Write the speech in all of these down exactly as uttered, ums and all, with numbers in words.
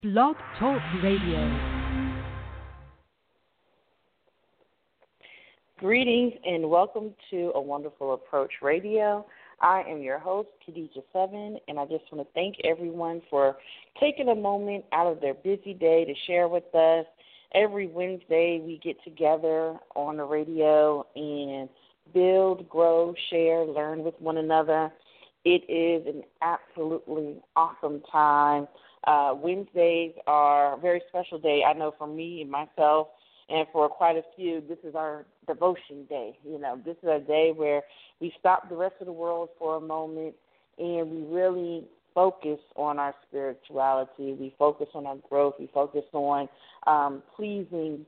Blog Talk Radio. Greetings and welcome to A Wonderful Approach Radio. I am your host, Khadijah Seven, and I just want to thank everyone for taking a moment out of their busy day to share with us. Every Wednesday we get together on the radio and build, grow, share, learn with one another. It is an absolutely awesome time. Uh, Wednesdays are a very special day, I know, for me and myself. And for quite a few, this is our devotion day. You know, this is a day where we stop the rest of the world for a moment and we really focus on our spirituality. We focus on our growth. We focus on um, pleasing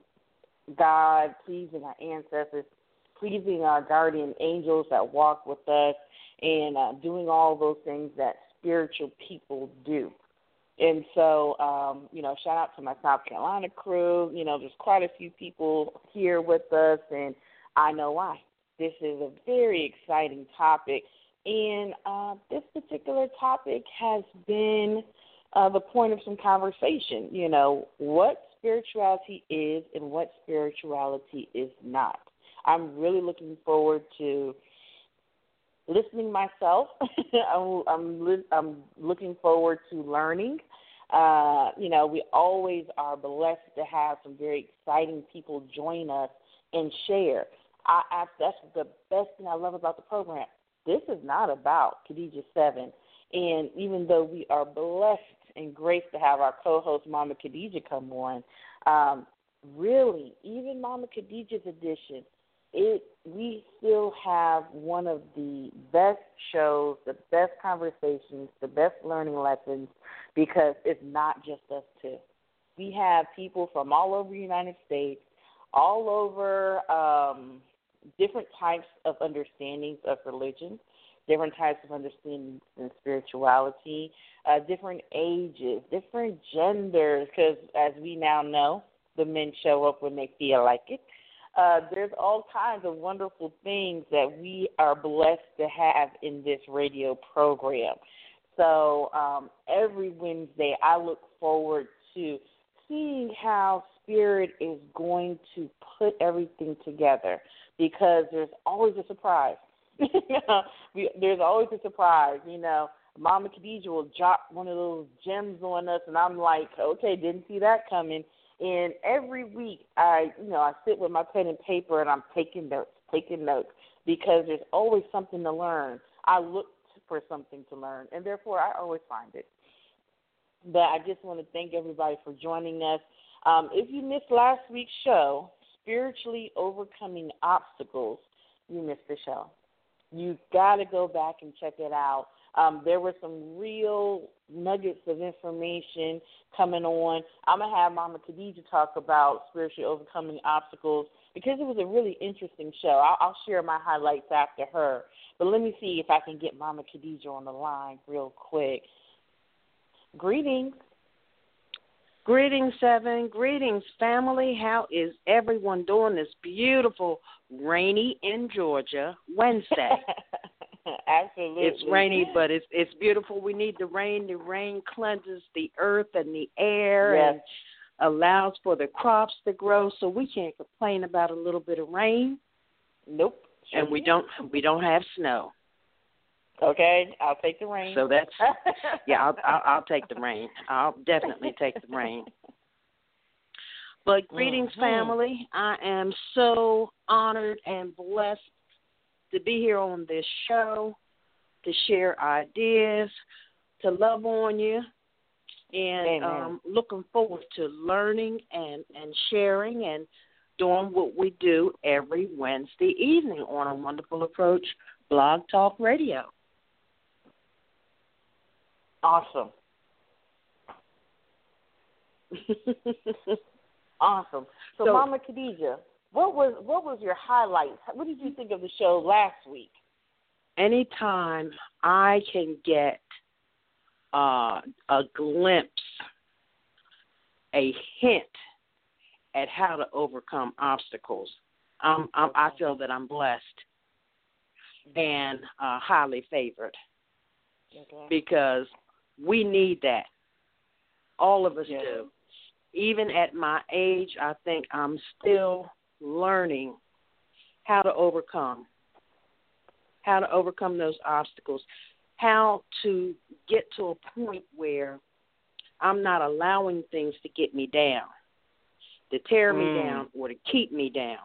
God, pleasing our ancestors, pleasing our guardian angels that walk with us, and uh, doing all those things that spiritual people do. And so, um, you know, shout out to my South Carolina crew. You know, there's quite a few people here with us, and I know why. This is a very exciting topic, and uh, this particular topic has been uh, the point of some conversation, you know, what spirituality is and what spirituality is not. I'm really looking forward to listening myself. I'm, I'm, li- I'm looking forward to learning. Uh, you know, we always are blessed to have some very exciting people join us and share. I, I, that's the best thing I love about the program. This is not about Khadijah Seven. And even though we are blessed and graced to have our co-host, Mama Khadijah, come on, um, really, even Mama Khadijah's edition, It we still have one of the best shows, the best conversations, the best learning lessons, because it's not just us two. We have people from all over the United States, all over um, different types of understandings of religion, different types of understandings in spirituality, uh, different ages, different genders, because as we now know, the men show up when they feel like it. Uh, there's all kinds of wonderful things that we are blessed to have in this radio program. So um, every Wednesday I look forward to seeing how Spirit is going to put everything together, because there's always a surprise. we, there's always a surprise, you know. Mama Khadijah will drop one of those gems on us, and I'm like, okay, didn't see that coming. And every week, I, you know, I sit with my pen and paper and I'm taking notes, taking notes, because there's always something to learn. I look for something to learn, and therefore I always find it. But I just want to thank everybody for joining us. Um, if you missed last week's show, Spiritually Overcoming Obstacles, you missed the show. You got to go back and check it out. Um, there were some real nuggets of information coming on. I'm going to have Mama Khadijah talk about spiritually overcoming obstacles, because it was a really interesting show. I'll, I'll share my highlights after her. But let me see if I can get Mama Khadijah on the line real quick. Greetings. Greetings, Seven. Greetings, family. How is everyone doing this beautiful, rainy in Georgia Wednesday? Absolutely. It's rainy, but it's it's beautiful. We need the rain. The rain cleanses the earth and the air, yes, and allows for the crops to grow. So we can't complain about a little bit of rain. Nope. Sure and we don't we don't have snow. Okay, I'll take the rain. So that's yeah. I'll, I'll I'll take the rain. I'll definitely take the rain. But greetings, mm-hmm. family. I am so honored and blessed to be here on this show, to share ideas, to love on you, and um, looking forward to learning and, and sharing and doing what we do every Wednesday evening on A Wonderful Approach Blog Talk Radio. Awesome. Awesome. So, so, Mama Khadijah, what was what was your highlights? What did you think of the show last week? Anytime I can get uh, a glimpse, a hint at how to overcome obstacles, I'm, I'm, I feel that I'm blessed and uh, highly favored, okay, because we need that. All of us yes. do. Even at my age, I think I'm still learning how to overcome, how to overcome those obstacles, how to get to a point where I'm not allowing things to get me down, to tear mm. me down, or to keep me down.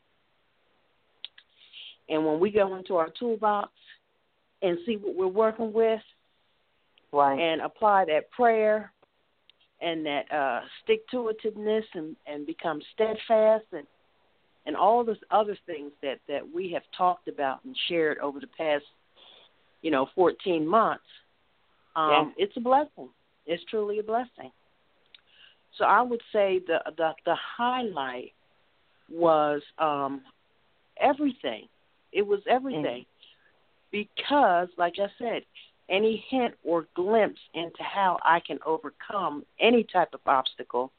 And when we go into our toolbox and see what we're working with, right. and apply that prayer and that uh, stick-to-itiveness and, and become steadfast and, and all those other things that, that we have talked about and shared over the past, you know, fourteen months, um, yeah. it's a blessing. It's truly a blessing. So I would say the the, the highlight was um, everything. It was everything. Mm. Because, like I said, any hint or glimpse into how I can overcome any type of obstacle,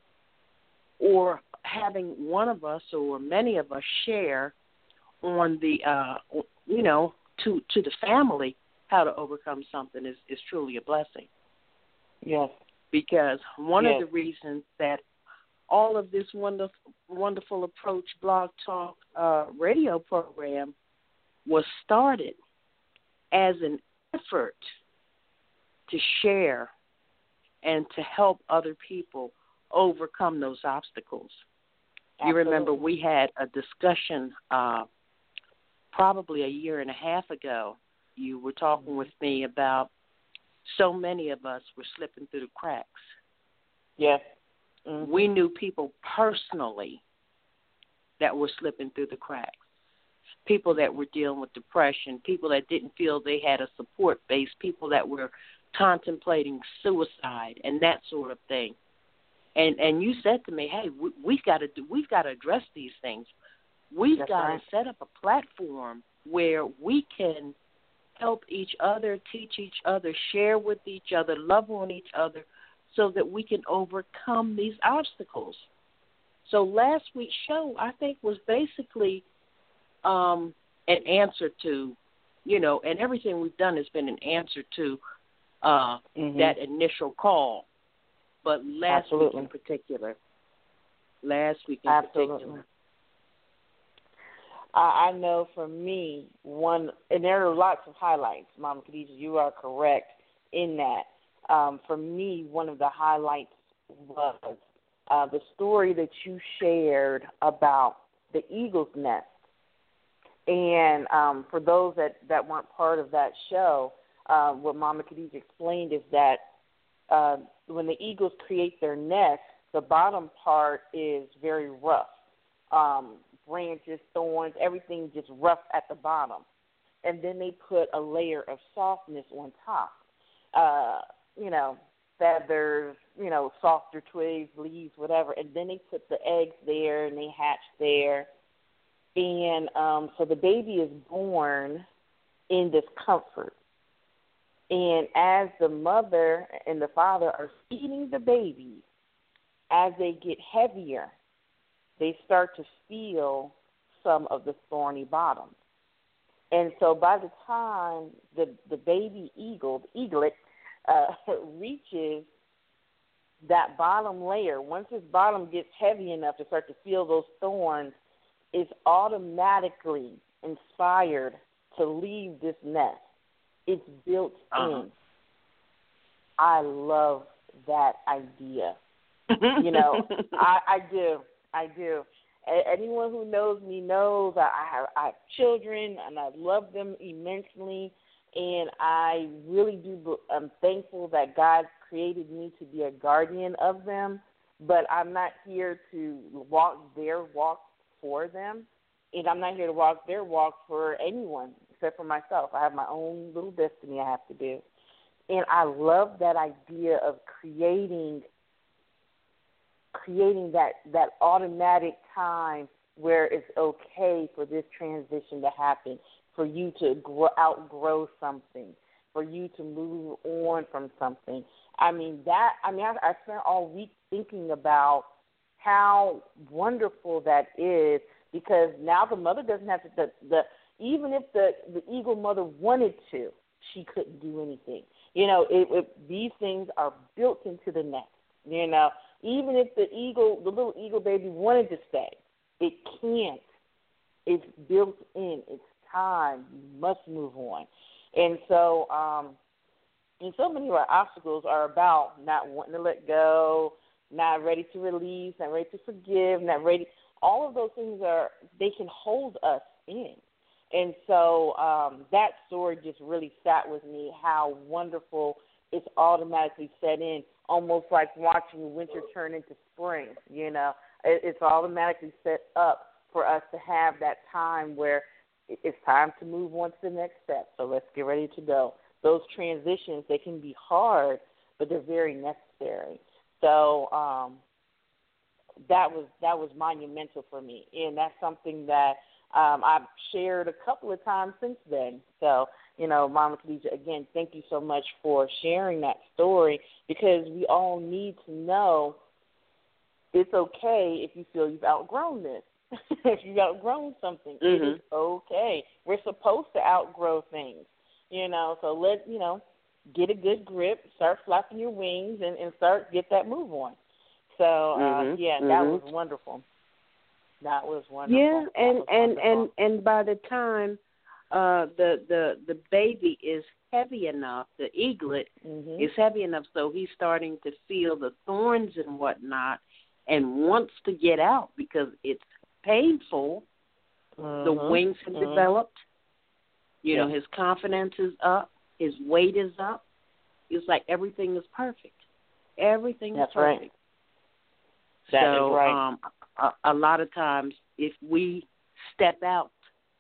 or having one of us or many of us share on the, uh, you know, to, to the family how to overcome something is, is truly a blessing. Yes. Because one yes. of the reasons that all of this wonderful, wonderful approach blog talk uh, radio program was started as an effort to share and to help other people overcome those obstacles. Absolutely. You remember we had a discussion uh, probably a year and a half ago. You were talking with me about so many of us were slipping through the cracks. Yes. Mm-hmm. We knew people personally that were slipping through the cracks. People that were dealing with depression, people that didn't feel they had a support base, people that were contemplating suicide and that sort of thing. And and you said to me, hey, we, we've got to do, we've got to address these things. We've That's got right. to set up a platform where we can help each other, teach each other, share with each other, love on each other, so that we can overcome these obstacles. So last week's show, I think, was basically um, an answer to, you know, and everything we've done has been an answer to uh, mm-hmm. that initial call. But last Absolutely. week in particular, last week in Absolutely. particular. I know for me, one, and there are lots of highlights, Mama Khadijah, you are correct in that. Um, for me, one of the highlights was uh, the story that you shared about the eagle's nest. And um, for those that, that weren't part of that show, uh, what Mama Khadijah explained is that uh, when the eagles create their nest, the bottom part is very rough. Um, branches, thorns, everything just rough at the bottom. And then they put a layer of softness on top. Uh, you know, feathers, you know, softer twigs, leaves, whatever. And then they put the eggs there and they hatch there. And um, so the baby is born in discomfort. And as the mother and the father are feeding the baby, as they get heavier, they start to feel some of the thorny bottoms. And so by the time the, the baby eagle, the eaglet, uh, reaches that bottom layer, once his bottom gets heavy enough to start to feel those thorns, is automatically inspired to leave this nest. It's built uh-huh. in. I love that idea. You know, I, I do. I do. Anyone who knows me knows I have, I have children, and I love them immensely, and I really do. I'm thankful that God created me to be a guardian of them, but I'm not here to walk their walk for them, and I'm not here to walk their walk for anyone except for myself. I have my own little destiny I have to do, and I love that idea of creating creating that, that automatic time where it's okay for this transition to happen, for you to grow, outgrow something, for you to move on from something. I mean, that, I mean, I, I spent all week thinking about how wonderful that is, because now the mother doesn't have to, the, the even if the, the eagle mother wanted to, she couldn't do anything. You know, it, it, these things are built into the nest. You know, even if the eagle, the little eagle baby wanted to stay, it can't. It's built in. It's time. You must move on. And so, um, and so many of our obstacles are about not wanting to let go, not ready to release, not ready to forgive, not ready. All of those things are, they can hold us in. And so um, that story just really sat with me, how wonderful it's automatically set in, almost like watching winter turn into spring, you know. It, it's automatically set up for us to have that time where it's time to move on to the next step. So let's get ready to go. Those transitions, they can be hard, but they're very necessary. So um, that was that was monumental for me, and that's something that um, I've shared a couple of times since then. So, you know, Mama Khadijah, again, thank you so much for sharing that story, because we all need to know it's okay if you feel you've outgrown this. If you've outgrown something, mm-hmm. it is okay. We're supposed to outgrow things, you know, so let, you know, get a good grip, start flapping your wings, and, and start, get that move on. So, uh, mm-hmm. yeah, mm-hmm. that was wonderful. That was wonderful. Yeah, and, and, wonderful. and, and by the time uh, the, the, the baby is heavy enough, the eaglet mm-hmm. is heavy enough, so he's starting to feel the thorns and whatnot and wants to get out because it's painful. Mm-hmm. The wings have mm-hmm. developed. You yeah. know, his confidence is up. His weight is up. It's like everything is perfect. Everything That's is perfect. Right. That so, is right. um, a, a lot of times, if we step out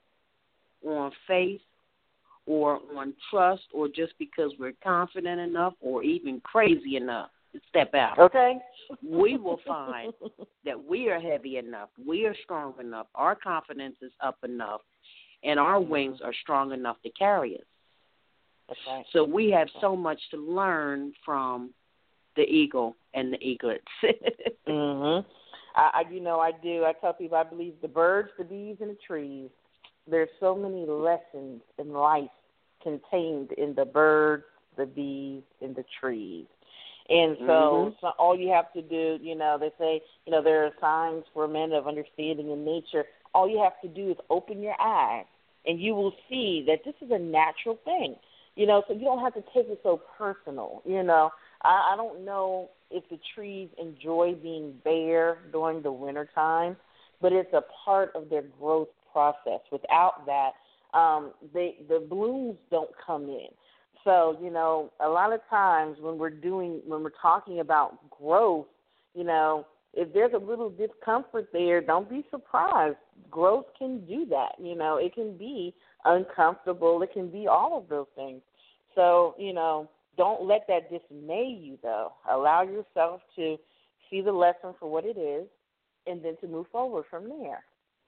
on faith or on trust, or just because we're confident enough or even crazy enough to step out, okay, we will find that we are heavy enough, we are strong enough, our confidence is up enough, and our mm-hmm. wings are strong enough to carry us. That's right. So we have so much to learn from the eagle and the eaglets. mhm. I, I, you know, I do. I tell people I believe the birds, the bees, and the trees. There's so many lessons in life contained in the birds, the bees, and the trees. And so, mm-hmm. so all you have to do, you know, they say, you know, there are signs for men of understanding in nature. All you have to do is open your eyes, and you will see that this is a natural thing. You know, so you don't have to take it so personal. You know, I, I don't know if the trees enjoy being bare during the wintertime, but it's a part of their growth process. Without that, um, they, the blooms don't come in. So, you know, a lot of times when we're doing, when we're talking about growth, you know, if there's a little discomfort there, don't be surprised. Growth can do that. You know, it can be uncomfortable. It can be all of those things. So, you know, don't let that dismay you, though. Allow yourself to see the lesson for what it is and then to move forward from there.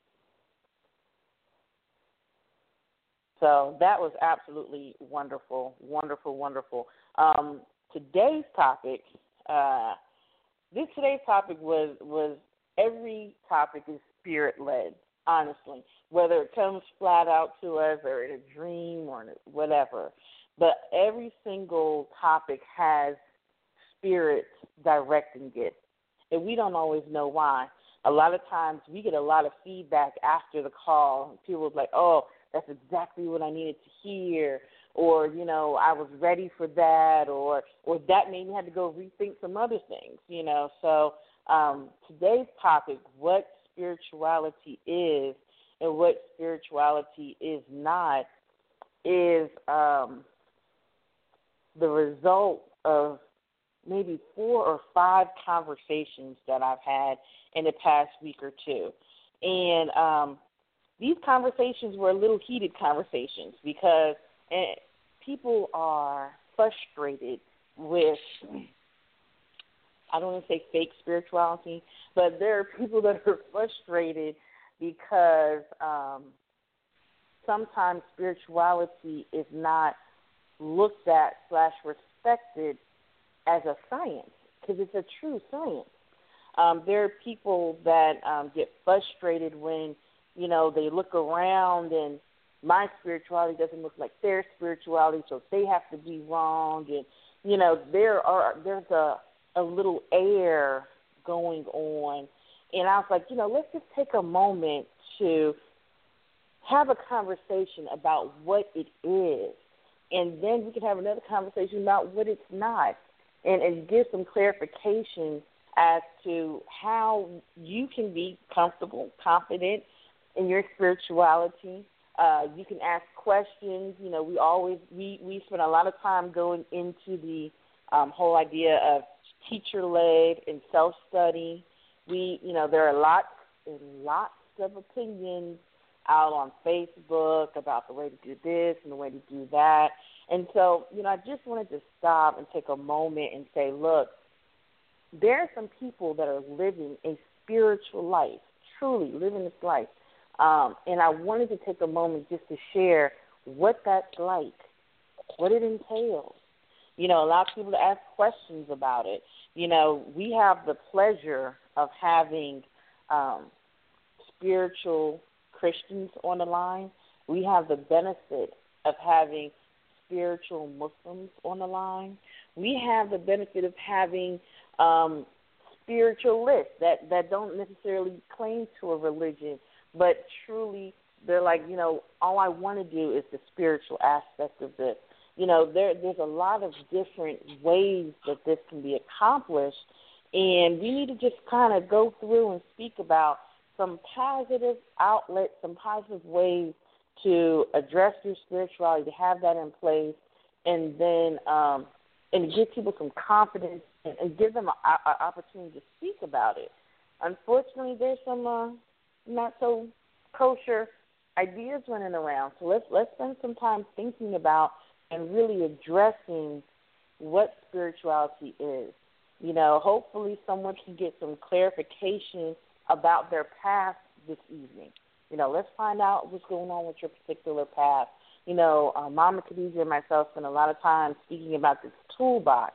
So that was absolutely wonderful, wonderful, wonderful. Um, today's topic, uh, this today's topic was, was every topic is spirit-led, honestly, whether it comes flat out to us or in a dream or whatever. But every single topic has spirit directing it, and we don't always know why. A lot of times we get a lot of feedback after the call. People are like, oh, that's exactly what I needed to hear, or, you know, I was ready for that, or or that made me have to go rethink some other things, you know. So um, today's topic, what spirituality is and what spirituality is not, is um, the result of maybe four or five conversations that I've had in the past week or two. And um, these conversations were a little heated conversations because eh, people are frustrated with, I don't want to say fake spirituality, but there are people that are frustrated because um, sometimes spirituality is not looked at slash respected as a science, because it's a true science. Um, there are people that um, get frustrated when, you know, they look around and my spirituality doesn't look like their spirituality, so they have to be wrong. And, you know, there are there's a a little air going on. And I was like, you know, let's just take a moment to have a conversation about what it is. And then we can have another conversation about what it's not, and, and give some clarification as to how you can be comfortable, confident in your spirituality. Uh, you can ask questions. You know, we always, we, we spend a lot of time going into the um, whole idea of teacher-led and self-study. We, you know, there are lots and lots of opinions out on Facebook about the way to do this and the way to do that. And so, you know, I just wanted to stop and take a moment and say, look, there are some people that are living a spiritual life, truly living this life. Um, and I wanted to take a moment just to share what that's like, what it entails. You know, allow people to ask questions about it. You know, we have the pleasure of having um, spiritual Christians on the line. We have the benefit of having spiritual Muslims on the line. We have the benefit of having um, spiritualists that, that don't necessarily claim to a religion, but truly they're like, you know, all I want to do is the spiritual aspect of this. You know, there there's a lot of different ways that this can be accomplished, and we need to just kind of go through and speak about some positive outlets, some positive ways to address your spirituality, to have that in place, and then um, and give people some confidence and, and give them an opportunity to speak about it. Unfortunately, there's some uh, not so kosher ideas running around, so let's let's spend some time thinking about and really addressing what spirituality is. You know, hopefully someone can get some clarification about their path this evening. You know, let's find out what's going on with your particular path. You know, uh, Mama Khadija and myself spend a lot of time speaking about this toolbox,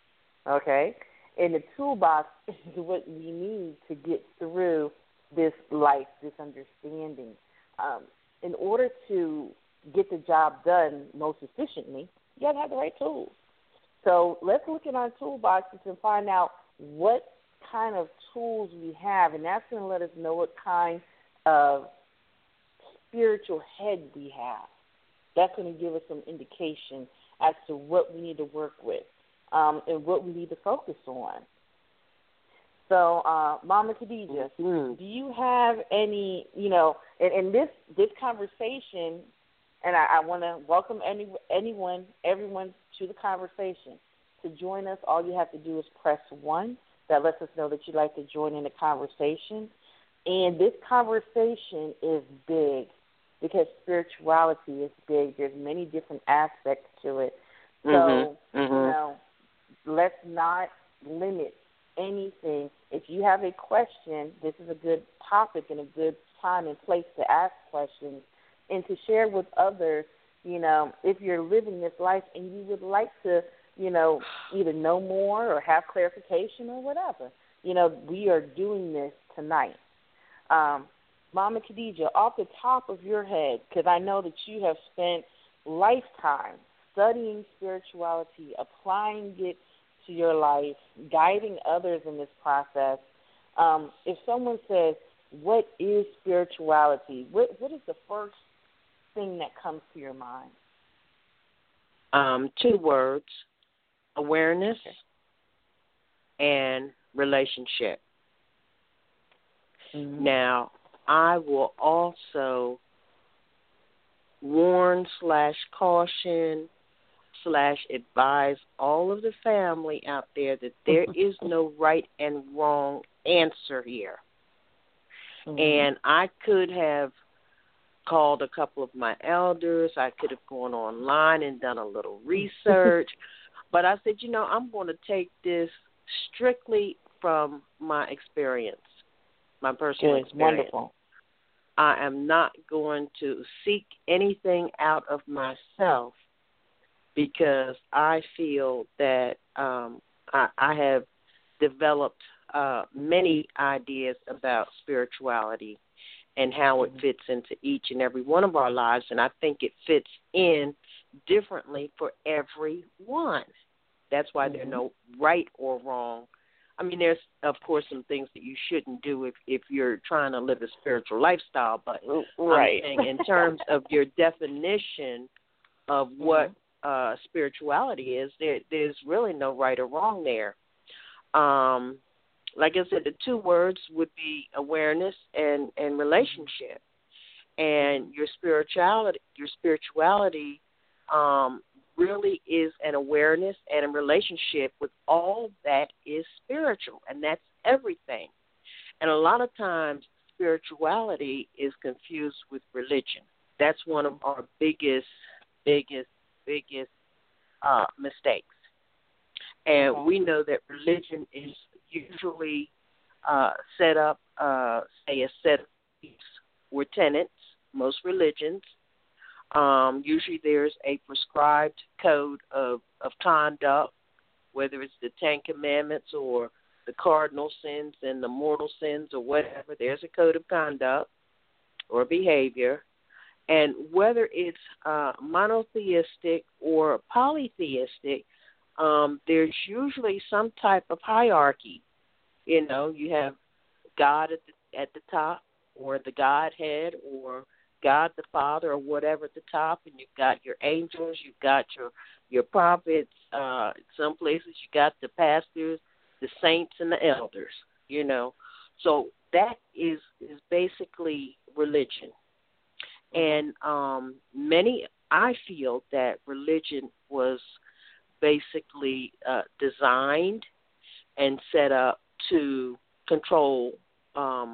okay? And the toolbox is what we need to get through this life, this understanding. Um, in order to get the job done most efficiently, you got to have the right tools. So let's look at our toolboxes and find out what kind of tools we have, and that's going to let us know what kind of spiritual head we have. That's going to give us some indication as to what we need to work with um, and what we need to focus on. So, uh, Mama Khadija, mm-hmm. do you have any, you know, and, and this this conversation, and I, I want to welcome any anyone, everyone to the conversation. To join us, all you have to do is press one. That lets us know that you'd like to join in the conversation. And this conversation is big because spirituality is big. There's many different aspects to it. So, mm-hmm. Mm-hmm. you know, let's not limit anything. If you have a question, this is a good topic and a good time and place to ask questions and to share with others, you know, if you're living this life and you would like to, you know, either know more or have clarification or whatever. You know, we are doing this tonight. Um, Mama Khadija, off the top of your head, because I know that you have spent lifetime studying spirituality, applying it to your life, guiding others in this process. Um, if someone says, what is spirituality, what, what is the first thing that comes to your mind? Um, two words, awareness okay. and relationship. Mm-hmm. Now, I will also warn slash caution slash advise all of the family out there that there is no right and wrong answer here. Mm-hmm. And I could have called a couple of my elders. I could have gone online and done a little research. But I said, you know, I'm going to take this strictly from my experience, my personal Good. experience. Wonderful. I am not going to seek anything out of myself because I feel that um, I, I have developed uh, many ideas about spirituality and how it fits into each and every one of our lives, and I think it fits in differently for everyone. That's why mm-hmm. there are no right or wrong. I mean, there's, of course, some things that you shouldn't do if, if you're trying to live a spiritual lifestyle. But right. I'm saying in terms of your definition of what mm-hmm. uh, spirituality is, there, there's really no right or wrong there. Um, like I said, the two words would be awareness and, and relationship. And your spirituality, your spirituality um, really is an awareness and a relationship with all that is spiritual, and that's everything. And a lot of times, spirituality is confused with religion. That's one of our biggest, biggest, biggest uh, mistakes. And okay. we know that religion is usually uh, set up, uh, say, a set of beliefs or tenets. Most religions, um, usually there's a prescribed code of, of conduct, whether it's the Ten Commandments or the cardinal sins and the mortal sins or whatever. There's a code of conduct or behavior. And whether it's uh, monotheistic or polytheistic, um, there's usually some type of hierarchy. You know, you have God at the, at the top, or the Godhead, or God the Father, or whatever at the top, and you've got your angels, you've got your your prophets, uh, some places you got the pastors, the saints, and the elders, you know. So that is, is basically religion. And um, many, I feel that religion was basically uh, designed and set up to control um,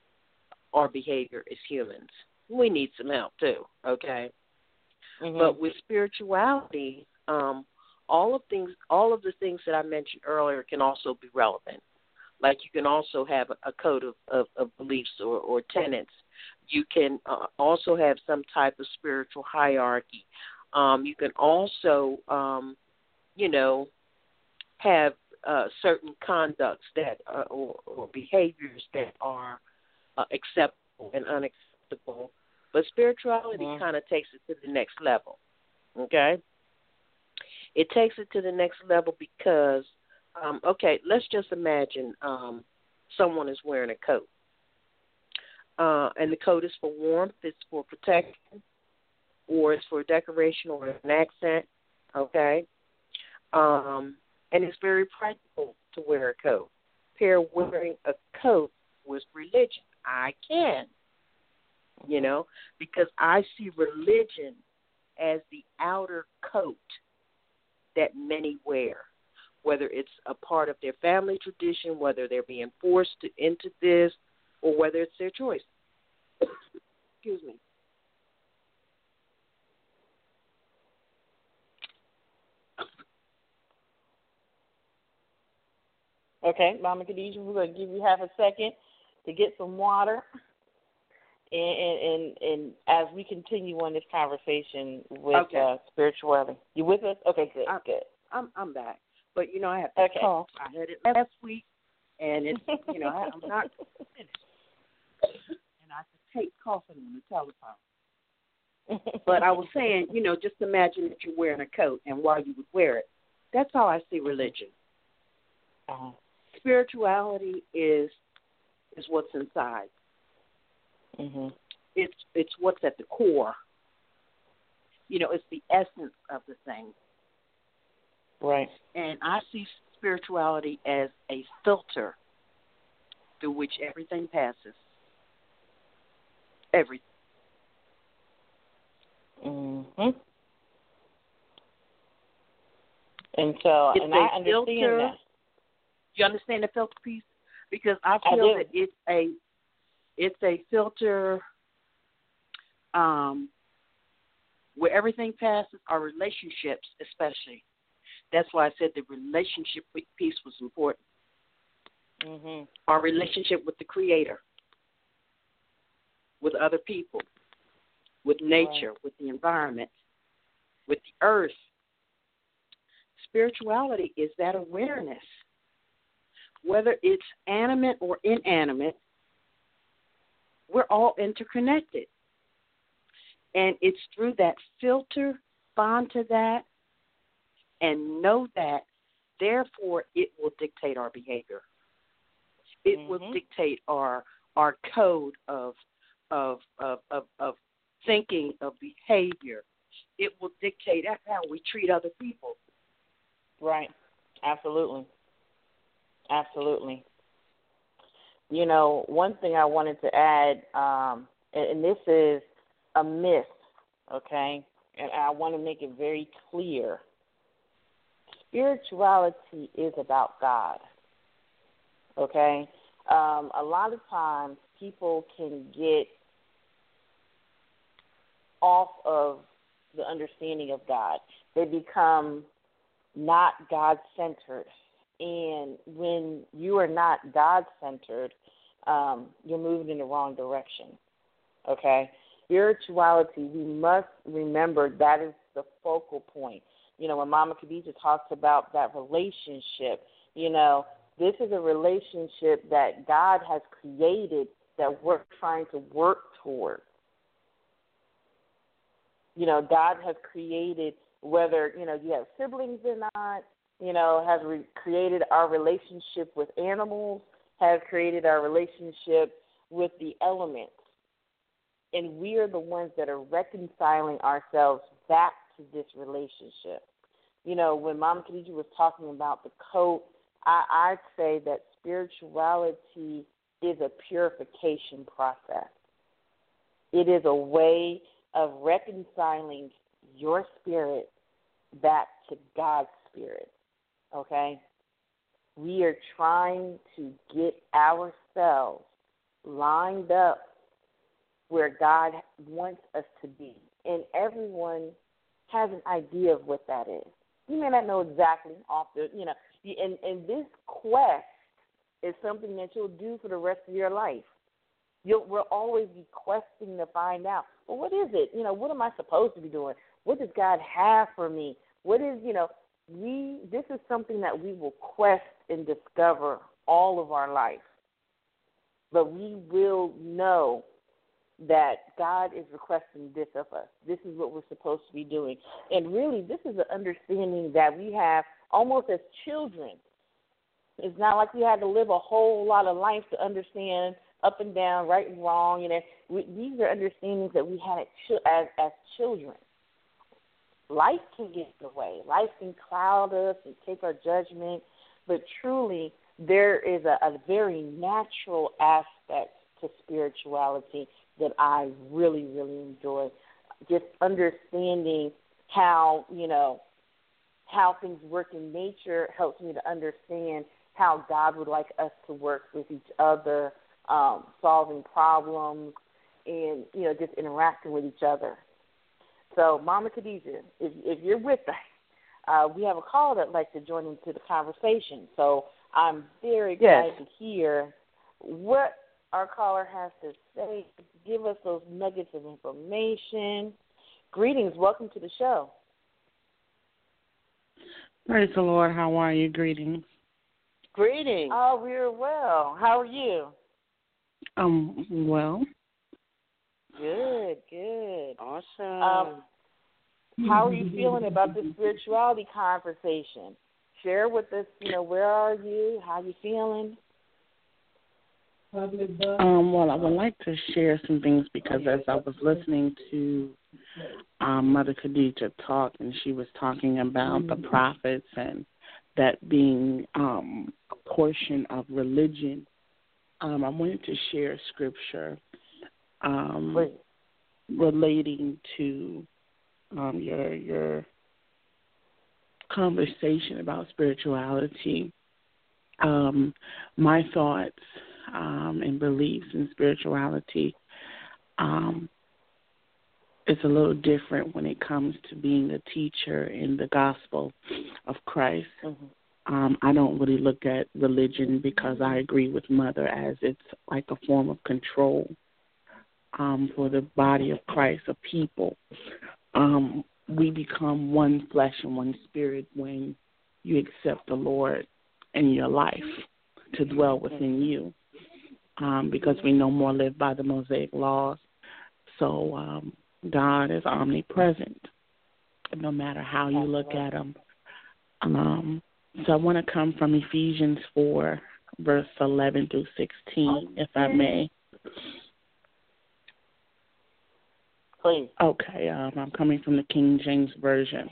our behavior as humans. We need some help too, okay? Mm-hmm. But with spirituality, um, all of things, all of the things that I mentioned earlier can also be relevant. Like you can also have a, a code of, of, of beliefs or, or tenets. You can uh, also have some type of spiritual hierarchy. Um, you can also, um, you know, have uh, certain conducts that uh, or, or behaviors that are uh, acceptable and unacceptable. But spirituality mm-hmm. kind of takes it to the next level, okay? It takes it to the next level because, um, okay, let's just imagine um, someone is wearing a coat. Uh, and the coat is for warmth, it's for protection, or it's for decoration or an accent, okay? Um, and it's very practical to wear a coat. Pair wearing a coat with religion. I can, you know, because I see religion as the outer coat that many wear, whether it's a part of their family tradition, whether they're being forced to, into this, or whether it's their choice. Excuse me. Okay, Mama Khadijah, we're going to give you half a second to get some water. And, and, and, and as we continue on this conversation with okay. uh, spirituality. You with us? Okay, good. I'm, good. I'm, I'm back. But, you know, I have to okay. cough. I had it last week, and it's, you know, I, I'm not finished. And I could take coughing on the telephone. But I was saying, you know, just imagine that you're wearing a coat and why you would wear it. That's how I see religion. Uh-huh. Spirituality is is what's inside. Mm-hmm. It's it's what's at the core. You know, it's the essence of the thing. Right. And I see spirituality as a filter through which everything passes. Everything. Mm-hmm. And so, it's and a I understand filter, that. You understand the filter piece? Because I feel I that it's a it's a filter um, where everything passes, our relationships especially. That's why I said the relationship piece was important. Mm-hmm. Our relationship with the Creator, with other people, with nature, right. with the environment, with the earth. Spirituality is that awareness. Whether it's animate or inanimate, we're all interconnected. And it's through that filter, bond to that, and know that therefore it will dictate our behavior. It mm-hmm. will dictate our our code of of of of, of thinking, of behavior. It will dictate how we treat other people. Right. Absolutely. Absolutely. You know, one thing I wanted to add, um, and, and this is a myth, okay, and I want to make it very clear. Spirituality is about God, okay? Um, a lot of times people can get off of the understanding of God. They become not God-centered. And when you are not God-centered, um, you're moving in the wrong direction, okay? Spirituality, we must remember that is the focal point. You know, when Mama Khadijah talks about that relationship, you know, this is a relationship that God has created that we're trying to work toward. You know, God has created, whether, you know, you have siblings or not, you know, has re- created our relationship with animals, has created our relationship with the elements. And we are the ones that are reconciling ourselves back to this relationship. You know, when Mama Khadijah was talking about the coat, I, I'd say that spirituality is a purification process. It is a way of reconciling your spirit back to God's spirit, okay? We are trying to get ourselves lined up where God wants us to be. And everyone has an idea of what that is. You may not know exactly off the, you know, and, and this quest is something that you'll do for the rest of your life. You'll will always be questing to find out, well, what is it? You know, what am I supposed to be doing? What does God have for me? What is, you know, we, this is something that we will quest and discover all of our life. But we will know that God is requesting this of us. This is what we're supposed to be doing. And really, this is an understanding that we have almost as children. It's not like we had to live a whole lot of life to understand up and down, right and wrong. You know, we, these are understandings that we had as, as children. Life can get in the way. Life can cloud us and take our judgment. But truly, there is a, a very natural aspect to spirituality that I really, really enjoy. Just understanding how, you know, how things work in nature helps me to understand how God would like us to work with each other, um, solving problems, and, you know, just interacting with each other. So, Mama Khadijah, if, if you're with us, uh, we have a caller that'd like to join into the conversation. So I'm very excited yes. to hear what our caller has to say. Give us those nuggets of information. Greetings. Welcome to the show. Praise the Lord. How are you? Greetings. Greetings. Oh, we're well. How are you? Um, well. Good, good. Awesome. Um, how are you feeling about the spirituality conversation? Share with us, you know, where are you? How are you feeling? Um, well, I would like to share some things because as I was listening to um, Mother Khadijah talk, and she was talking about the prophets and that being um, a portion of religion, um, I wanted to share scripture um, relating to um, your your conversation about spirituality. Um, my thoughts um, and beliefs in spirituality um, is a little different when it comes to being a teacher in the gospel of Christ. Mm-hmm. Um, I don't really look at religion because I agree with Mother as it's like a form of control um, for the body of Christ, of people. Um, we become one flesh and one spirit when you accept the Lord in your life to dwell within you, um, because we no more live by the Mosaic laws. So um, God is omnipresent, no matter how you look at him. Um, So I want to come from Ephesians four, verse eleven through sixteen, if I may. Please. Okay, um, I'm coming from the King James Version.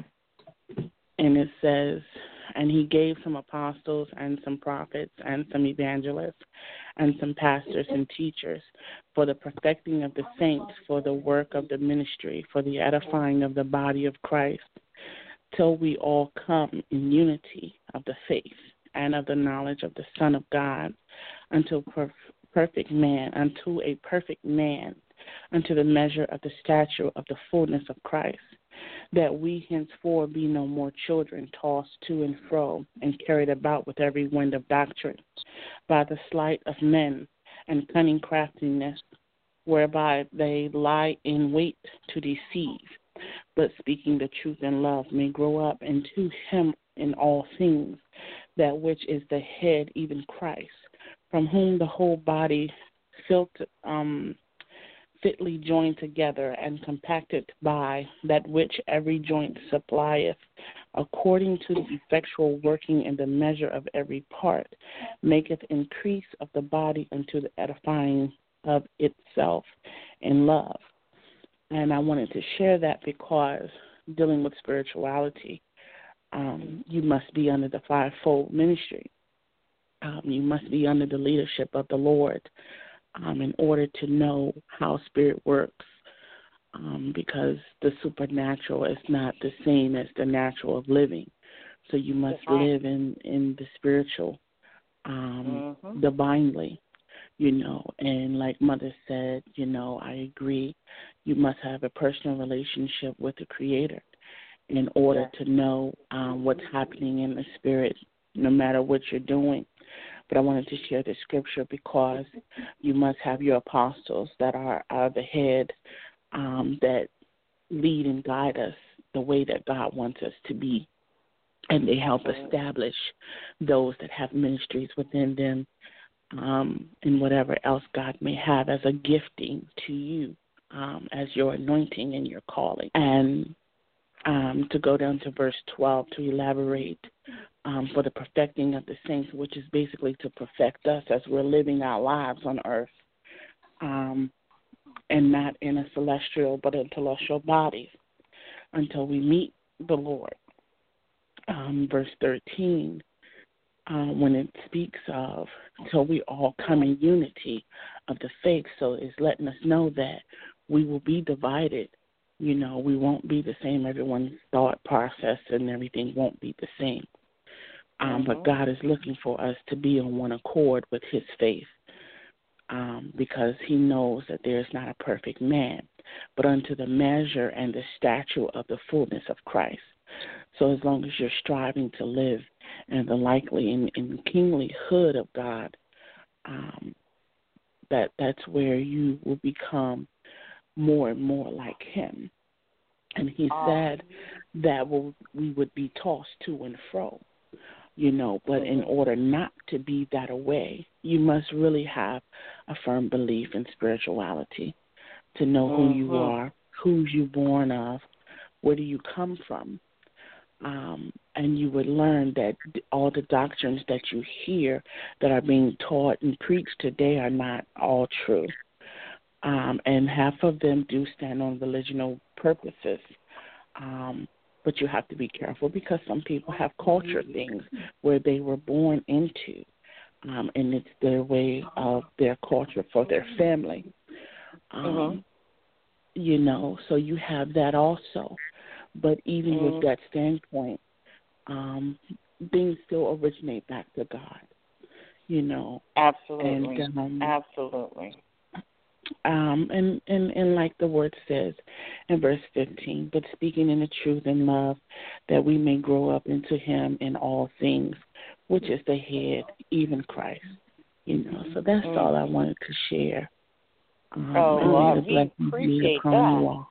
And it says, and he gave some apostles and some prophets and some evangelists and some pastors and teachers for the perfecting of the saints, for the work of the ministry, for the edifying of the body of Christ, till we all come in unity of the faith and of the knowledge of the Son of God, until perf- perfect man, unto a perfect man, unto the measure of the stature of the fullness of Christ, that we henceforth be no more children, tossed to and fro, and carried about with every wind of doctrine, by the sleight of men and cunning craftiness, whereby they lie in wait to deceive, but speaking the truth in love may grow up into him in all things, that which is the head, even Christ, from whom the whole body filled, um, fitly joined together and compacted by that which every joint supplieth, according to the effectual working in the measure of every part, maketh increase of the body unto the edifying of itself in love. And I wanted to share that because dealing with spirituality, um, you must be under the fivefold ministry. Um, you must be under the leadership of the Lord um, in order to know how spirit works, um, because the supernatural is not the same as the natural of living. So you must live in, in the spiritual um, mm-hmm. divinely, you know. And like Mother said, you know, I agree. You must have a personal relationship with the Creator in order yeah. to know um, what's happening in the spirit, no matter what you're doing. But I wanted to share the scripture because you must have your apostles that are, are the head um, that lead and guide us the way that God wants us to be. And they help establish those that have ministries within them um, and whatever else God may have as a gifting to you um, as your anointing and your calling. And um, to go down to verse twelve to elaborate um, for the perfecting of the saints, which is basically to perfect us as we're living our lives on earth, um, and not in a celestial but in celestial bodies until we meet the Lord. Um, verse thirteen, uh, when it speaks of till we all come in unity of the faith, so it's letting us know that we will be divided. You know, we won't be the same. Everyone's thought process and everything won't be the same. Um, mm-hmm. But God is looking for us to be on one accord with his faith, um, because he knows that there is not a perfect man, but unto the measure and the stature of the fullness of Christ. So as long as you're striving to live in the likely and, and kingly hood of God, um, that that's where you will become more and more like him. And he um, said that we'll, we would be tossed to and fro, you know, but in order not to be that way, you must really have a firm belief in spirituality, to know who mm-hmm. you are, who's you born of, where do you come from. Um, and you would learn that all the doctrines that you hear that are being taught and preached today are not all true. Um, and half of them do stand on religional purposes. Um, but you have to be careful because some people have culture things where they were born into, um, and it's their way of their culture for their family. Um, mm-hmm. You know, so you have that also. But even mm-hmm. with that standpoint, um, things still originate back to God, you know. Absolutely. And, um, Absolutely. Um, and, and, and like the word says in verse fifteen, but speaking in the truth and love, that we may grow up into him in all things, which is the head, even Christ. You know, so that's mm-hmm. all I wanted to share. Um, oh, and well, may the we appreciate be upon that. you all.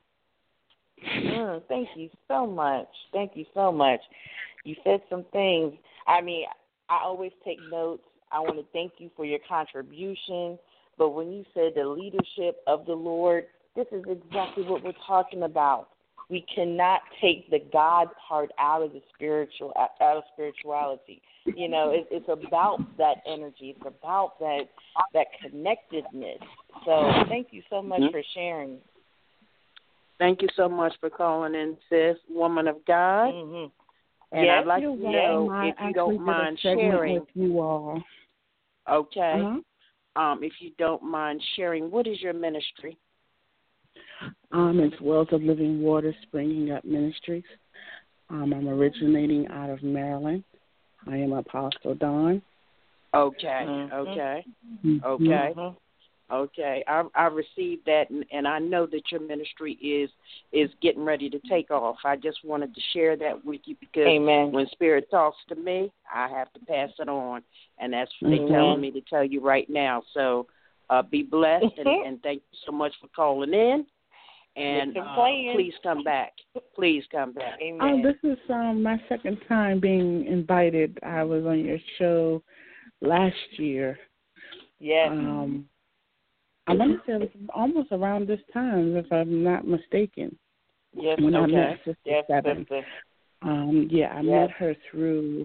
Mm, thank you so much. Thank you so much. You said some things. I mean, I always take notes. I want to thank you for your contribution. But when you said the leadership of the Lord, this is exactly what we're talking about. we cannot take the God part out of the spiritual out of spirituality. You know, it, it's about that energy. It's about that that connectedness. So thank you so much mm-hmm. for sharing. Thank you so much for calling in, sis, woman of God. Mm-hmm. And yes, I'd like to know if you don't mind sharing. With you all. Okay. Uh-huh. Um, if you don't mind sharing, what is your ministry? Um, it's Wells of Living Water Springing Up Ministries. Um, I'm originating out of Maryland. I am Apostle Dawn. Okay, mm-hmm. okay, mm-hmm. okay, mm-hmm. okay. I, I received that, and, and I know that your ministry is is getting ready to take off. I just wanted to share that with you because Amen. When Spirit talks to me, I have to pass it on, and that's what mm-hmm. they're telling me to tell you right now. So uh, be blessed, and, and thank you so much for calling in. And uh, please come back. Please come back. Amen. Oh, this is um, my second time being invited. I was on your show last year. Yes. Um, I want to say it was almost around this time, if I'm not mistaken. Yes. When okay. I met Sister yes, Seven. Sister. Um, yeah, I yes. met her through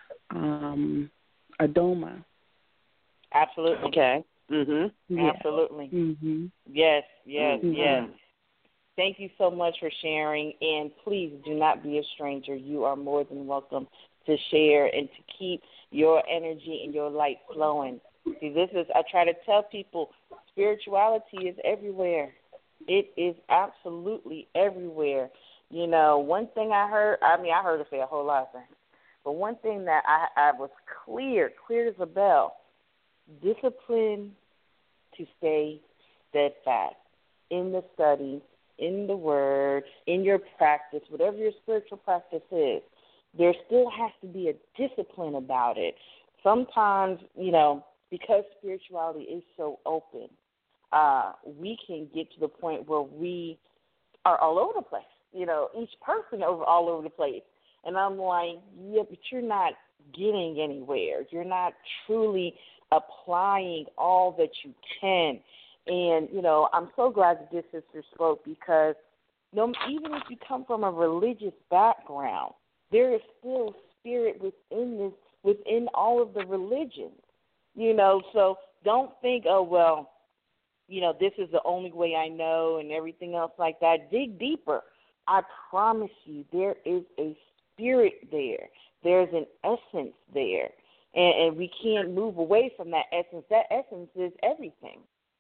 um, Adoma. Absolutely. Okay. Mhm. Yeah. Absolutely. Mhm. Yes. Yes. Mm-hmm. Yes. Thank you so much for sharing, and please do not be a stranger. You are more than welcome to share and to keep your energy and your light flowing. See, this is, I try to tell people, spirituality is everywhere. It is absolutely everywhere. You know, one thing I heard, I mean, I heard her say a whole lot of things, but one thing that I, I was clear, clear as a bell, discipline to stay steadfast in the study, in the word, in your practice, whatever your spiritual practice is, there still has to be a discipline about it. Sometimes, you know, because spirituality is so open, uh, we can get to the point where we are all over the place. You know, each person over all over the place. And I'm like, yeah, but you're not getting anywhere. You're not truly applying all that you can. And, you know, I'm so glad that this sister spoke because no, even if you come from a religious background, there is still spirit within this, within all of the religions, you know. So don't think, oh, well, you know, this is the only way I know and everything else like that. Dig deeper. I promise you there is a spirit there. There's an essence there. And, and we can't move away from that essence. That essence is everything.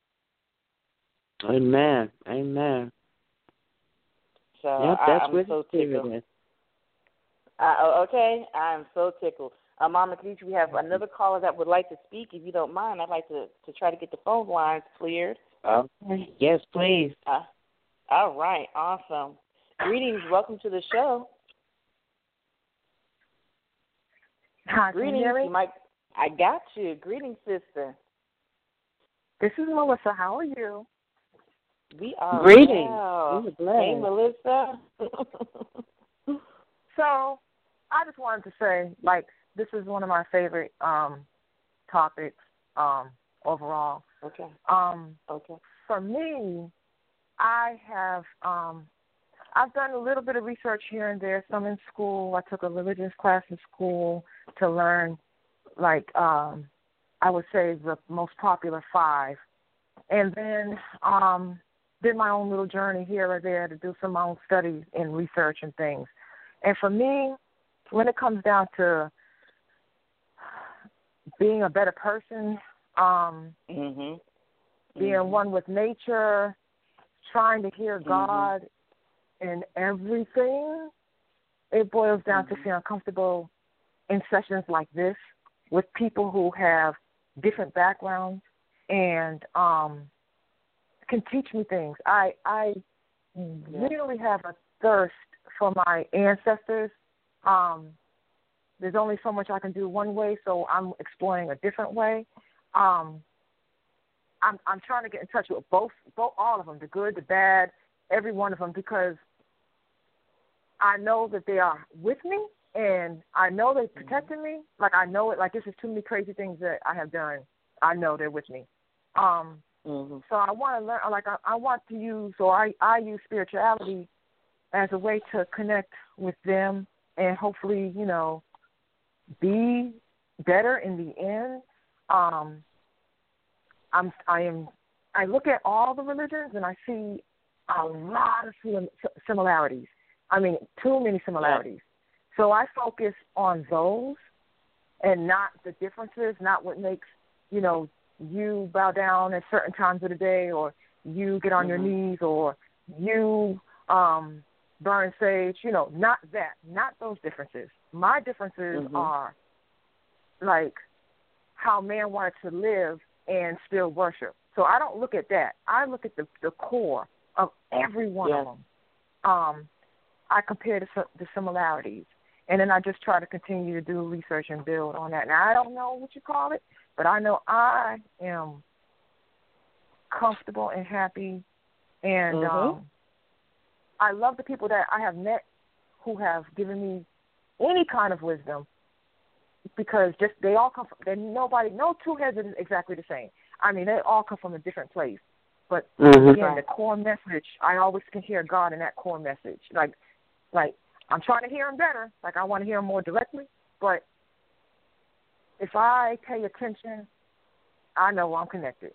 Amen. Amen. So yep, I, that's I'm so tickled. Uh, okay, I'm so tickled. Uh, Mama Khadijah, we have another caller that would like to speak. If you don't mind, I'd like to, to try to get the phone lines cleared. Okay. Yes, please. Uh, all right, awesome. Greetings, welcome to the show. Hi, Greetings, can you, you might. I got you. Greetings, sister. This is Melissa. How are you? We are Greetings. well. We're Hey, Melissa. So, I just wanted to say, like, this is one of my favorite um, topics um, overall. Okay. Um, okay. For me, I have um, I've done a little bit of research here and there. Some in school. I took a religious class in school to learn, like, um, I would say the most popular five, and then um, did my own little journey here or there to do some of my own studies and research and things. And for me, when it comes down to being a better person, um, mm-hmm. being mm-hmm. one with nature, trying to hear mm-hmm. God in everything, it boils down mm-hmm. to feeling comfortable in sessions like this with people who have different backgrounds and um, can teach me things. I I yeah. really have a thirst for my ancestors. Um, there's only so much I can do one way, so I'm exploring a different way. Um, I'm I'm trying to get in touch with both, both, all of them, the good, the bad, every one of them, because I know that they are with me, and I know they're protecting me. Like, I know it. Like, this is too many crazy things that I have done. I know they're with me. Um, mm-hmm. So I want to learn. Like, I, I want to use, or I, I use spirituality as a way to connect with them and hopefully, you know, be better in the end. Um, I'm, I am, I look at all the religions and I see a lot of similarities. I mean, too many similarities. So I focus on those and not the differences, not what makes, you know, you bow down at certain times of the day, or you get on mm-hmm. your knees, or you um, burn sage, you know, not that, not those differences. My differences mm-hmm. are like how man wanted to live and still worship. So I don't look at that. I look at the, the core of every one yes. of them. Um, I compare the, the similarities, and then I just try to continue to do research and build on that. Now, I don't know what you call it, but I know I am comfortable and happy, and mm-hmm. um, I love the people that I have met who have given me any kind of wisdom, because just they all come from, they, nobody, no two heads are exactly the same. I mean, they all come from a different place. But mm-hmm. again, the core message, I always can hear God in that core message. Like, like I'm trying to hear him better. Like, I want to hear him more directly. But if I pay attention, I know I'm connected.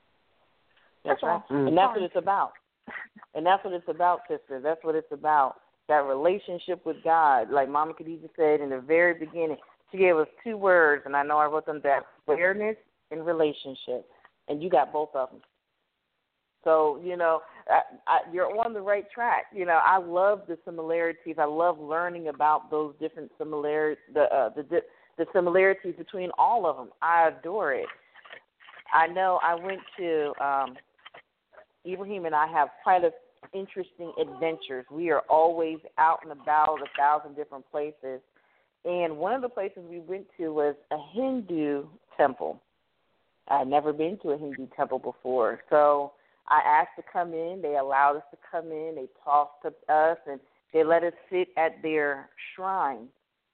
That's, that's right. all. And that's what it's about. And that's what it's about, sister. That's what it's about. That relationship with God. Like Mama Khadijah said in the very beginning, she gave us two words, and I know I wrote them down: awareness and relationship. And you got both of them. So, you know, I, I, you're on the right track. You know, I love the similarities. I love learning about those different similarities, the, uh, the, the similarities between all of them. I adore it. I know I went to, um, Ibrahim and I have quite a interesting adventures. We are always out and about a thousand different places. And one of the places we went to was a Hindu temple. I'd never been to a Hindu temple before. So I asked to come in. They allowed us to come in. They talked to us, and they let us sit at their shrine.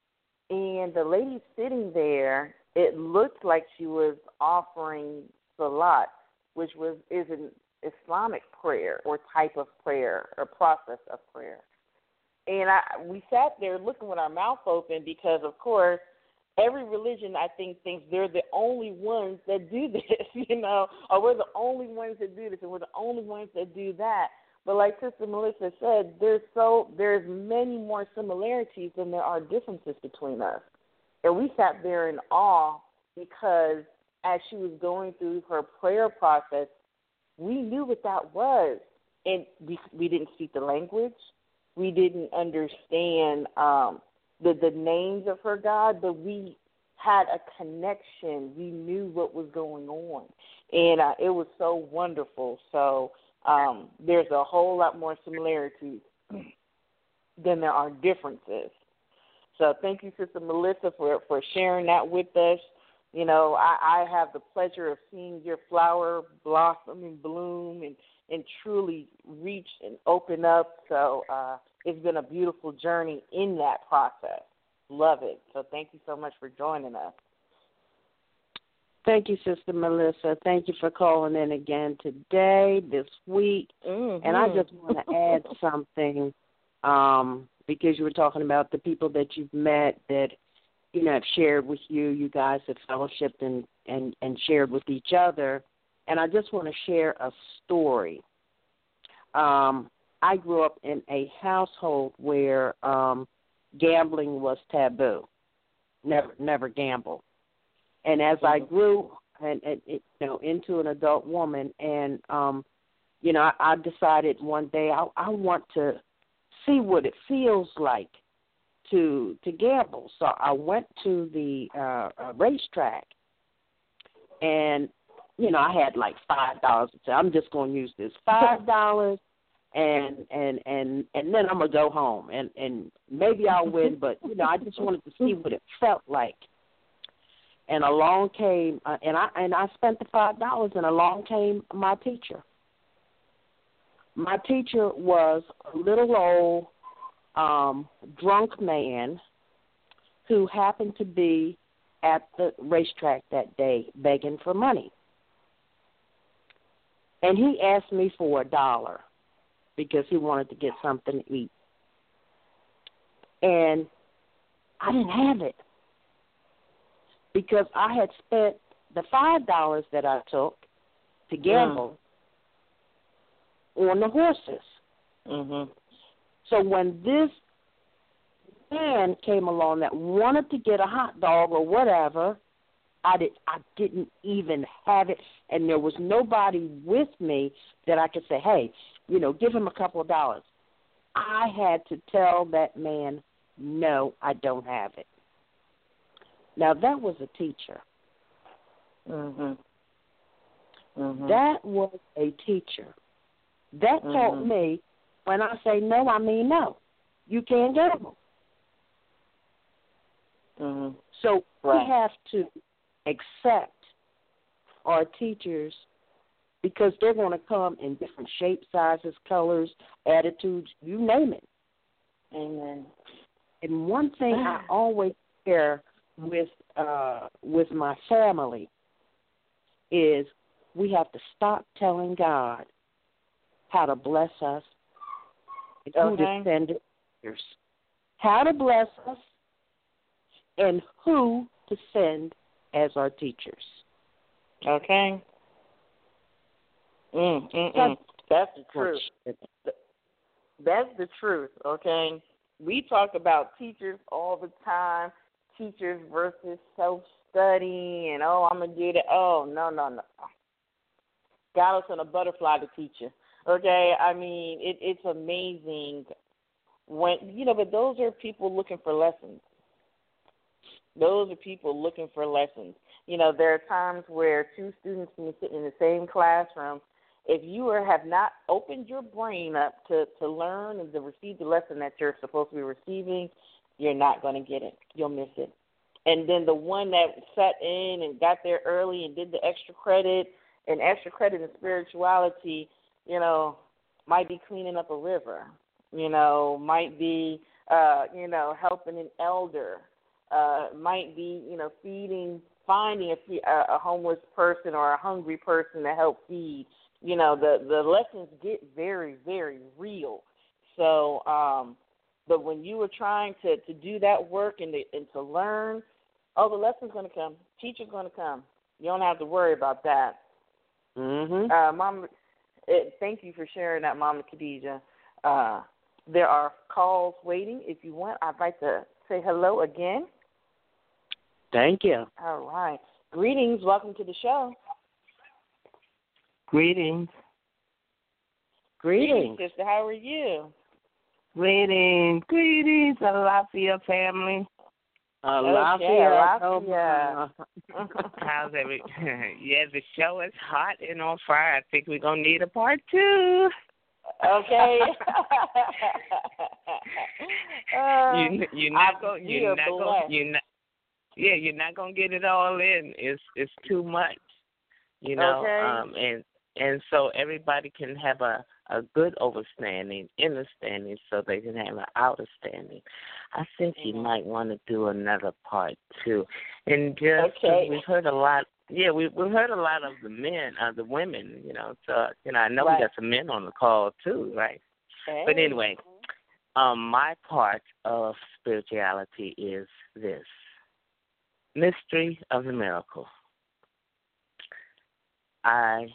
And the lady sitting there, it looked like she was offering salat, which was is an Islamic prayer or type of prayer or process of prayer. And I, we sat there looking with our mouth open because, of course, every religion, I think, thinks they're the only ones that do this, you know, or we're the only ones that do this, and we're the only ones that do that. But like Sister Melissa said, there's so there's many more similarities than there are differences between us. And we sat there in awe because as she was going through her prayer process, we knew what that was. And we, we didn't speak the language. We didn't understand um, the, the names of her God, but we had a connection. We knew what was going on. And uh, it was so wonderful. So um, there's a whole lot more similarities than there are differences. So thank you, Sister Melissa, for, for sharing that with us. You know, I, I have the pleasure of seeing your flower blossom and bloom and, and truly reach and open up. So uh, it's been a beautiful journey in that process. Love it. So thank you so much for joining us. Thank you, Sister Melissa. Thank you for calling in again today, this week. Mm-hmm. And I just want to add something um, because you were talking about the people that you've met that, you know, have shared with you. You guys have fellowshipped and, and, and shared with each other. And I just want to share a story. Um, I grew up in a household where um, gambling was taboo. Never, never gamble. And as I grew and, and it, you know, into an adult woman, and um, you know, I, I decided one day I, I want to see what it feels like to to gamble. So I went to the uh, uh, racetrack, and you know, I had like five dollars. So I'm just going to use this five dollars. And and and and then I'm gonna go home, and and maybe I'll win, but you know, I just wanted to see what it felt like. And along came, uh, and I and I spent the five dollars, and along came my teacher. My teacher was a little old, um, drunk man who happened to be at the racetrack that day begging for money, and he asked me for a dollar because he wanted to get something to eat. And I didn't have it because I had spent the five dollars that I took to gamble mm. on the horses. Mm-hmm. So when this man came along that wanted to get a hot dog or whatever, I did. I didn't even have it, and there was nobody with me that I could say, "Hey, you know, give him a couple of dollars." I had to tell that man, "No, I don't have it." Now that was a teacher. Mhm. Mhm. That was a teacher. That mm-hmm. taught me when I say no, I mean no. You can't gamble. Mhm. So right. we have to accept our teachers because they're going to come in different shapes, sizes, colors, attitudes, you name it. Amen. And one thing I always share with uh, with my family is we have to stop telling God how to bless us and who okay. to send teachers, how to bless us, and who to send as our teachers. Okay. Mm, mm, mm. That's the truth. That's the truth, okay? We talk about teachers all the time, teachers versus self-study, and, oh, I'm going to do that. Oh, no, no, no. God will send a butterfly to teach you, okay? I mean, it, it's amazing when, you know, but those are people looking for lessons. Those are people looking for lessons. You know, there are times where two students can be sitting in the same classroom. If you are, have not opened your brain up to, to learn and to receive the lesson that you're supposed to be receiving, you're not going to get it. You'll miss it. And then the one that sat in and got there early and did the extra credit, and extra credit in spirituality, you know, might be cleaning up a river, you know, might be, uh, you know, helping an elder. Uh, might be, you know, feeding, finding a, a homeless person or a hungry person to help feed. You know, the, the lessons get very, very real. So, um, but when you were trying to, to do that work and to, and to learn, oh, the lesson's going to come. Teacher's going to come. You don't have to worry about that. Mm-hmm. Uh, Mama, it, thank you for sharing that, Mama Khadijah. Uh, there are calls waiting. If you want, I'd like to say hello again. Thank you. All right. Greetings. Welcome to the show. Greetings. Greetings. Greetings, sister. How are you? Greetings. Greetings, Alafia family. Alafia. Alafia. How's every? Yeah, the show is hot and on fire. I think we're going to need a part two. Okay. uh, you, you're not going. You're not going. You're not. Yeah, you're not gonna get it all in. It's it's too much, you know. Okay. Um, and and so everybody can have a, a good understanding, understanding, so they can have an understanding. I think mm-hmm. you might want to do another part too. And just okay. we've heard a lot. Yeah, we we've heard a lot of the men, uh, the women. You know, so you know, I know right. we got some men on the call too, right? Hey. But anyway, um, my part of spirituality is this. Mystery of the miracle. I,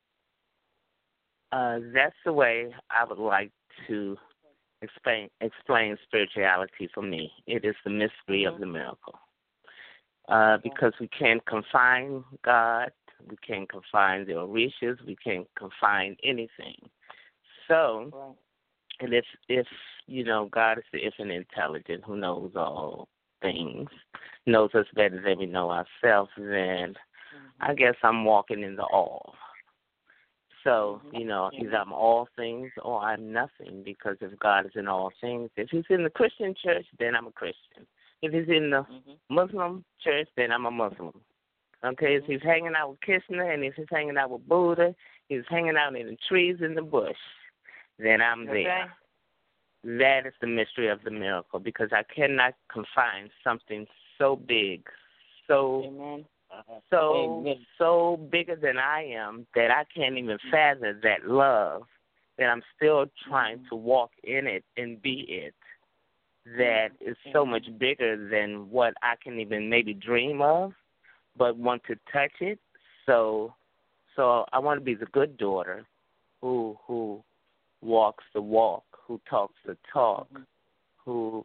uh, that's the way I would like to explain explain spirituality for me. It is the mystery of the miracle. Uh, because we can't confine God, we can't confine the Orishas, we can't confine anything. So, right. and if if you know God is the infinite intelligent who knows all things, knows us better than we know ourselves, then mm-hmm. I guess I'm walking in the all. So, mm-hmm. you know, either I'm all things or I'm nothing, because if God is in all things, if he's in the Christian church, then I'm a Christian. If he's in the mm-hmm. Muslim church, then I'm a Muslim. Okay, if he's hanging out with Krishna and if he's hanging out with Buddha, he's hanging out in the trees in the bush, then I'm okay. there. That is the mystery of the miracle, because I cannot confine something so big, so Amen. so Amen. so bigger than I am that I can't even fathom that love, that I'm still trying mm-hmm. to walk in it and be it. that is so much bigger than what I can even maybe dream of, but want to touch it. So, so I want to be the good daughter who who walks the walk, who talks the talk, mm-hmm. who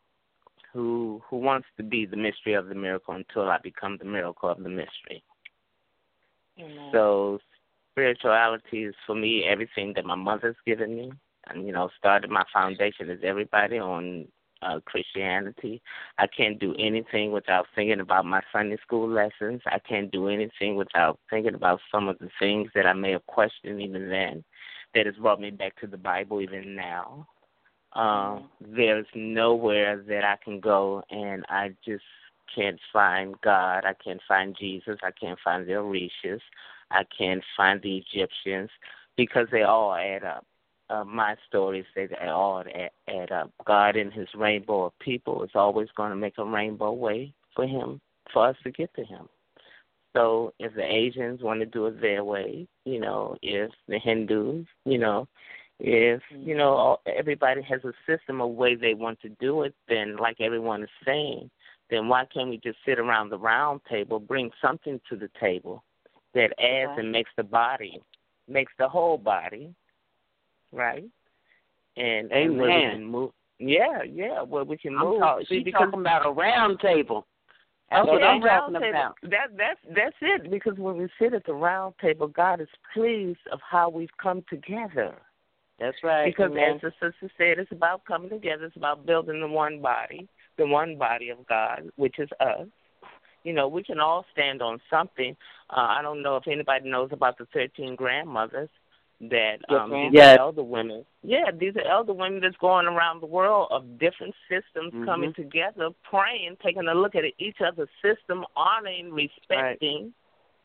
who who wants to be the mystery of the miracle until I become the miracle of the mystery. Amen. So spirituality is for me everything that my mother's given me. And, you know, started my foundation as everybody on uh, Christianity. I can't do anything without thinking about my Sunday school lessons. I can't do anything without thinking about some of the things that I may have questioned even then that has brought me back to the Bible even now. Uh, there's nowhere that I can go and I just can't find God. I can't find Jesus. I can't find the Orishas. I can't find the Egyptians because they all add up. Uh, my stories, they, they all add, add up. God in his rainbow of people is always going to make a rainbow way for him, for us to get to him. So if the Asians want to do it their way, you know, if the Hindus, you know, if, you know, all, everybody has a system of way they want to do it, then like everyone is saying, then why can't we just sit around the round table, bring something to the table that adds okay. and makes the body, makes the whole body, right? And, and where we can move. Yeah, yeah, where we can I'm move. talk, See, she's because, talking about a round table. That's okay, what I'm talking table. about. That, that's, that's it, because when we sit at the round table, God is pleased of how we've come together. That's right. Because Amen. as the sister said, it's about coming together. It's about building the one body, the one body of God, which is us. You know, we can all stand on something. Uh, I don't know if anybody knows about the thirteen grandmothers that um, yes, these yes. are elder women. Yeah, these are elder women that's going around the world of different systems mm-hmm. coming together, praying, taking a look at each other's system, honoring, respecting.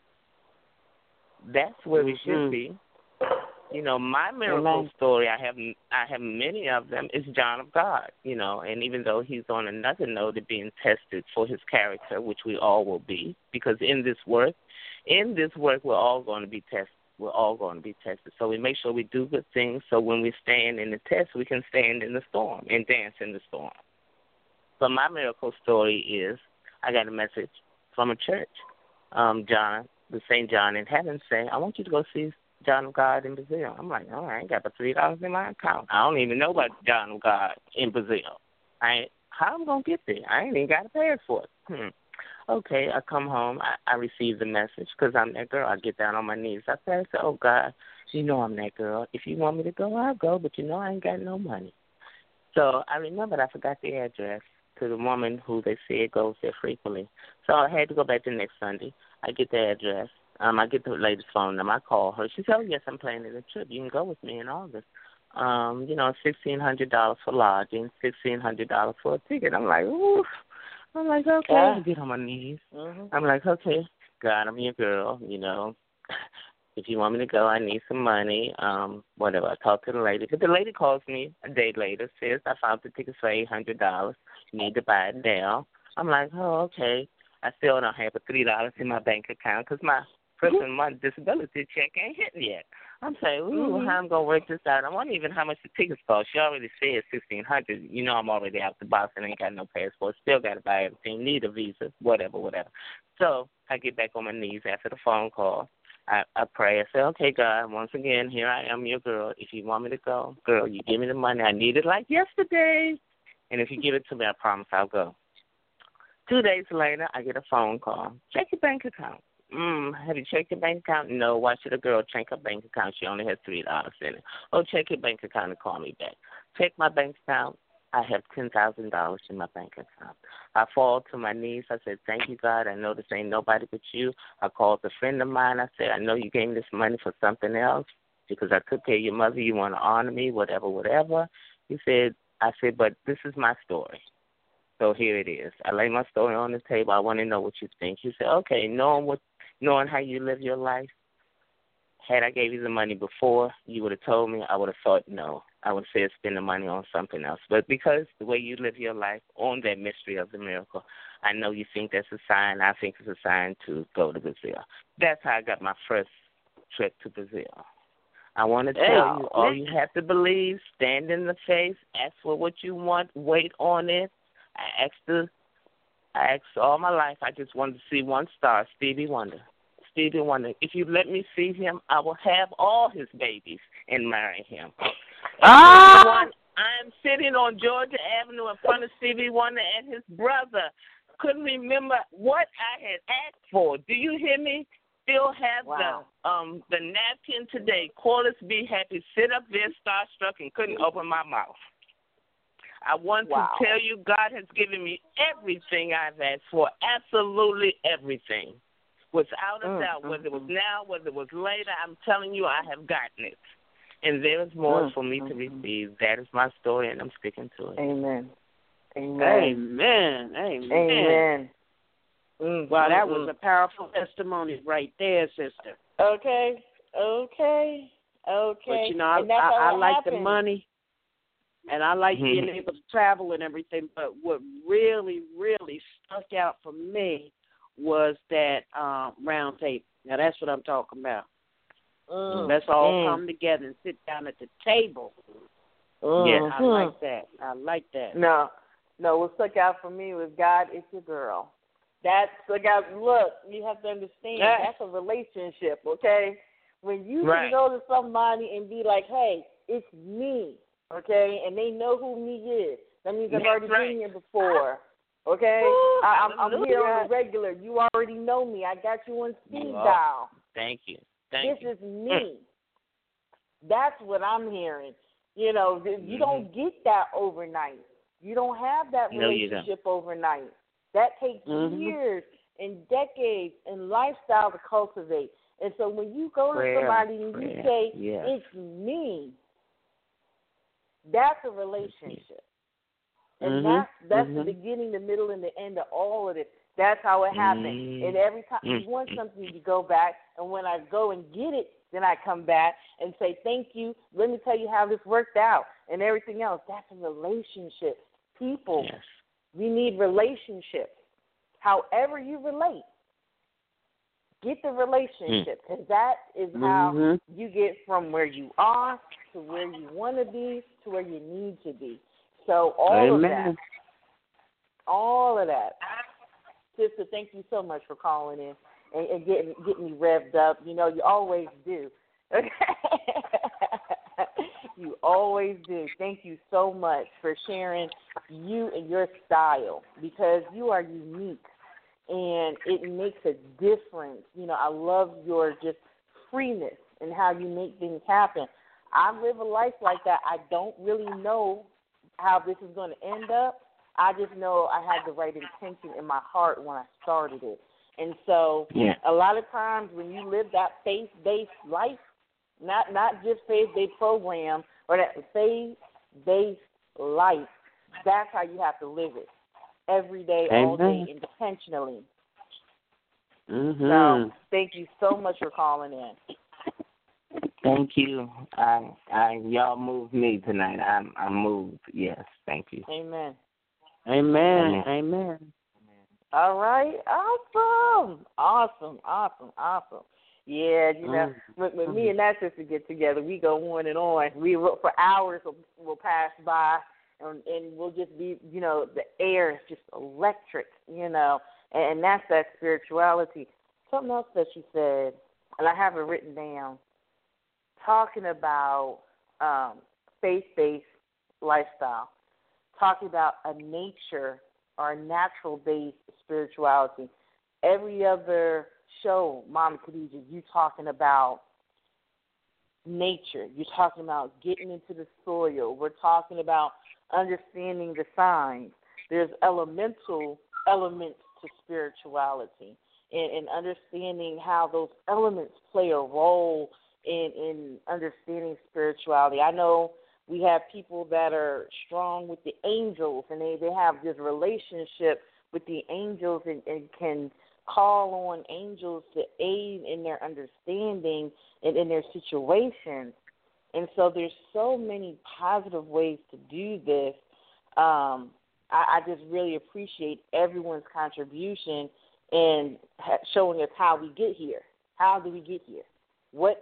Right. That's where mm-hmm. we should be. You know, my miracle Amen. story, I have I have many of them, is John of God, you know, and even though he's on another note of being tested for his character, which we all will be, because in this work, in this work, we're all going to be tested. We're all going to be tested. So we make sure we do good things so when we stand in the test, we can stand in the storm and dance in the storm. But my miracle story is I got a message from a church, um, John, the Saint John in heaven, saying, I want you to go see John of God in Brazil. I'm like, oh, I ain't got but three dollars in my account. I don't even know about John of God in Brazil. I ain't, how am I going to get there? I ain't even got to pay for it. Hmm. Okay, I come home. I, I receive the message because I'm that girl. I get down on my knees. I say, I say, oh, God, you know I'm that girl. If you want me to go, I'll go, but you know I ain't got no money. So I remembered I forgot the address to the woman who they said goes there frequently. So I had to go back the next Sunday. I get the address. Um, I get the lady's phone number. I call her. She said, oh, yes, I'm planning a trip. You can go with me in August. Um, you know, sixteen hundred dollars for lodging, sixteen hundred dollars for a ticket. I'm like, ooh. I'm like, okay. Yeah. I get on my knees. Mm-hmm. I'm like, okay, God, I'm your girl, you know. If you want me to go, I need some money, um, whatever. I talk to the lady. But the lady calls me a day later, says, I found the tickets for eight hundred dollars. You need to buy it now. I'm like, oh, okay. I still don't have but three dollars in my bank account because my person, my disability check ain't hitting yet. I'm saying, ooh, mm-hmm. how I'm going to work this out? I wonder even how much the tickets cost. She already said sixteen hundred dollars. You know I'm already out the box and ain't got no passport. Still got to buy everything. Need a visa, whatever, whatever. So I get back on my knees after the phone call. I, I pray. I say, okay, God, once again, here I am, your girl. If you want me to go, girl, you give me the money. I need it like yesterday. And if you give it to me, I promise I'll go. Two days later, I get a phone call. Check your bank account. Mm, have you checked your bank account? No. Why should a girl check her bank account? She only has three dollars in it. Oh, check your bank account and call me back. Check my bank account. I have ten thousand dollars in my bank account. I fall to my knees. I said, thank you, God. I know this ain't nobody but you. I called a friend of mine. I said, I know you gave me this money for something else because I took care of your mother. You want to honor me, whatever, whatever. He said, I said, but this is my story. So here it is. I lay my story on the table. I want to know what you think. He said, okay, knowing what, knowing how you live your life, had I gave you the money before, you would have told me, I would have thought no. I would say spend the money on something else. But because the way you live your life on that mystery of the miracle, I know you think that's a sign. I think it's a sign to go to Brazil. That's how I got my first trip to Brazil. I want to tell Hey, you, all you have to believe, stand in the face, ask for what you want, wait on it. I asked the, I asked all my life, I just wanted to see one star, Stevie Wonder. Stevie Wonder. If you let me see him, I will have all his babies and marry him. Ah! I'm sitting on Georgia Avenue in front of Stevie Wonder and his brother. Couldn't remember what I had asked for. Do you hear me? Still have wow. the um the napkin today. Call us, be happy. Sit up there, starstruck, and couldn't open my mouth. I want wow. to tell you, God has given me everything I've asked for. Absolutely everything. Without a mm, doubt, mm, whether it was mm. now, whether it was later, I'm telling you, I have gotten it. And there is more mm, for me mm, to receive. That is my story, and I'm sticking to it. Amen. Amen. Amen. Amen. Amen. Mm, wow, mm, that mm. was a powerful testimony right there, sister. Okay. Okay. Okay. But, you know, I, and that's I, how I it like happens. the money, and I like Mm-hmm. being able to travel and everything. But what really, really stuck out for me was that um, round table. Now, that's what I'm talking about. Mm, Let's all mm, come together and sit down at the table. mm, Yeah. I like that. I like that. No. No, what stuck out for me was God is your girl. That's stuck out. Look, you have to understand, Yeah. that's a relationship, okay? When you Right. can go to somebody and be like, hey, it's me, okay? And they know who me is. That means I've That's already right. been here before, okay? Ooh, I, I'm, I'm here hallelujah. on the regular. You already know me. I got you on speed You are. dial. Thank you. Thank This you. is me. That's what I'm hearing. You know, th- you Mhm. don't get that overnight. You don't have that No, you don't. relationship overnight. That takes Mhm. years and decades and lifestyle to cultivate. And so when you go to Prayer, somebody and you prayer, say, yeah. it's me, that's a relationship. And Mhm. that's, that's Mhm. the beginning, the middle, and the end of all of it. That's how it happened. Mm. And every time Mm. you want something, you go back. And when I go and get it, then I come back and say, thank you. Let me tell you how this worked out and everything else. That's a relationship. People, Yes. we need relationships. However you relate, get the relationship, because that is how Mhm. you get from where you are to where you want to be to where you need to be. So all Amen. of that, all of that. Sister, thank you so much for calling in and, and getting getting me revved up. You know, you always do. Okay? You always do. Thank you so much for sharing you and your style, because you are unique and it makes a difference. You know, I love your just freeness and how you make things happen. I live a life like that. I don't really know how this is going to end up. I just know I had the right intention in my heart when I started it. And so Yeah. a lot of times when you live that faith-based life, not not just faith-based program, or that faith-based life, that's how you have to live it every day, all day, Amen. intentionally. Mhm. So thank you so much for calling in. Thank you. I, I, y'all moved me tonight. I'm, I'm moved. Yes. Thank you. Amen. Amen. Amen. Amen. All right. Awesome. Awesome. Awesome. Awesome. Yeah, you know, Mm-hmm. when, when me and that sister get together, we go on and on. We will, for hours will, will pass by, and, and we'll just be, you know, the air is just electric, you know, and, and that's that spirituality. Something else that she said, and I have it written down, talking about um, faith-based lifestyle, talking about a nature or a natural-based spirituality. Every other show, Mama Khadija, you talking about nature. You're talking about getting into the soil. We're talking about understanding the signs. There's elemental elements to spirituality, and, and understanding how those elements play a role in, in understanding spirituality. I know we have people that are strong with the angels, and they, they have this relationship with the angels and, and can call on angels to aid in their understanding and in their situations. And so there's so many positive ways to do this. Um, I, I just really appreciate everyone's contribution and ha- showing us how we get here. How do we get here? What is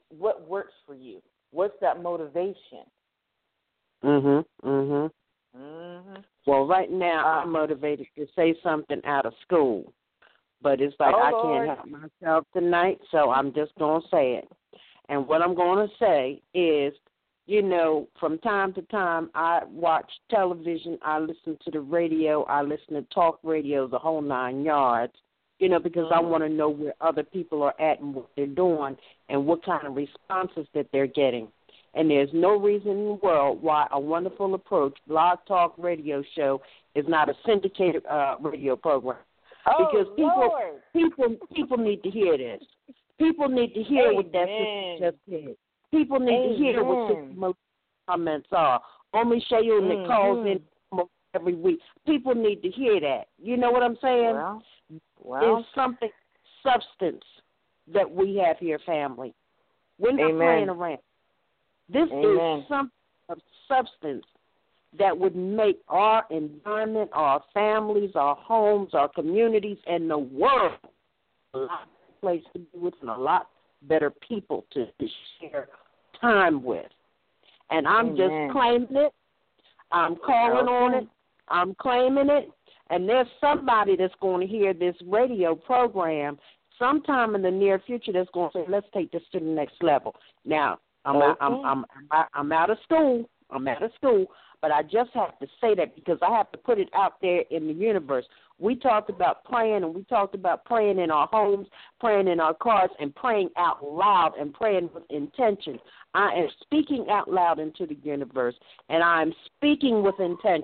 what works for you? What's that motivation? Mhm. Mhm. Mhm. Well, right now Uh, I'm motivated to say something out of school, but it's like oh, I Lord. can't help myself tonight, so I'm just gonna say it. And what I'm gonna say is, you know, from time to time I watch television, I listen to the radio, I listen to talk radio, the whole nine yards. You know, because I want to know where other people are at and what they're doing and what kind of responses that they're getting. And there's no reason in the world why a Wonderful Approach blog talk radio show is not a syndicated uh, radio program. Oh, because people, Lord. people, people need to hear this. People need to hear Amen. what that sister just said. People need Amen. to hear what Sister Mo's comments are. Only Shayo mm-hmm. that calls in every week. People need to hear that. You know what I'm saying? Well, well. Is something substance that we have here, family. We're not Amen. playing around. This Amen. is something of substance that would make our environment, our families, our homes, our communities, and the world a lot better place to be with and a lot better people to, to share time with. And I'm Amen. just claiming it. I'm calling okay. on it. I'm claiming it. And there's somebody that's going to hear this radio program sometime in the near future that's going to say, let's take this to the next level. Now, I'm, okay. out, I'm, I'm, I'm, I'm out of school. I'm out of school. But I just have to say that because I have to put it out there in the universe. We talked about praying, and we talked about praying in our homes, praying in our cars, and praying out loud and praying with intention. I am speaking out loud into the universe, and I am speaking with intention.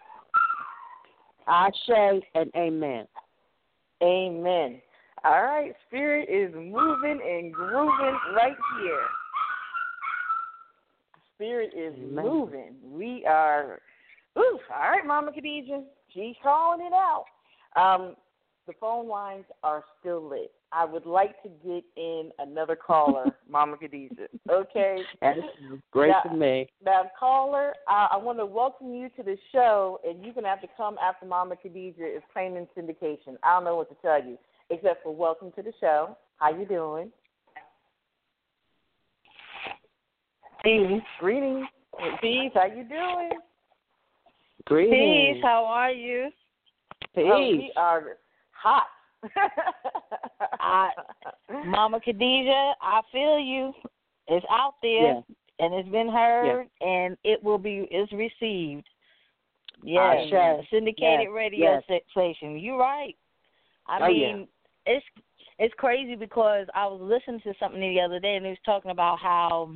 Ashe and amen. Amen. All right, Spirit is moving and grooving right here. Spirit is amen. moving. We are, oof, all right, Mama Khadijah, she's calling it out. Um, the phone lines are still lit. I would like to get in another caller, Mama Khadijah. Okay? That is great now, to me. Now, caller, I, I want to welcome you to the show, and you're going to have to come after Mama Khadijah is claiming syndication. I don't know what to tell you, except for welcome to the show. How you doing? Peace. Greetings. Peace. How you doing? Greetings. Peace. How are you? Peace. Oh, we are hot. I, Mama Khadijah, I feel you. It's out there, yeah. and it's been heard, yeah. and it will be it's received. Yes, yes. syndicated yes. radio yes. station. You're right. I oh, mean, yeah. it's it's crazy because I was listening to something the other day, and it was talking about how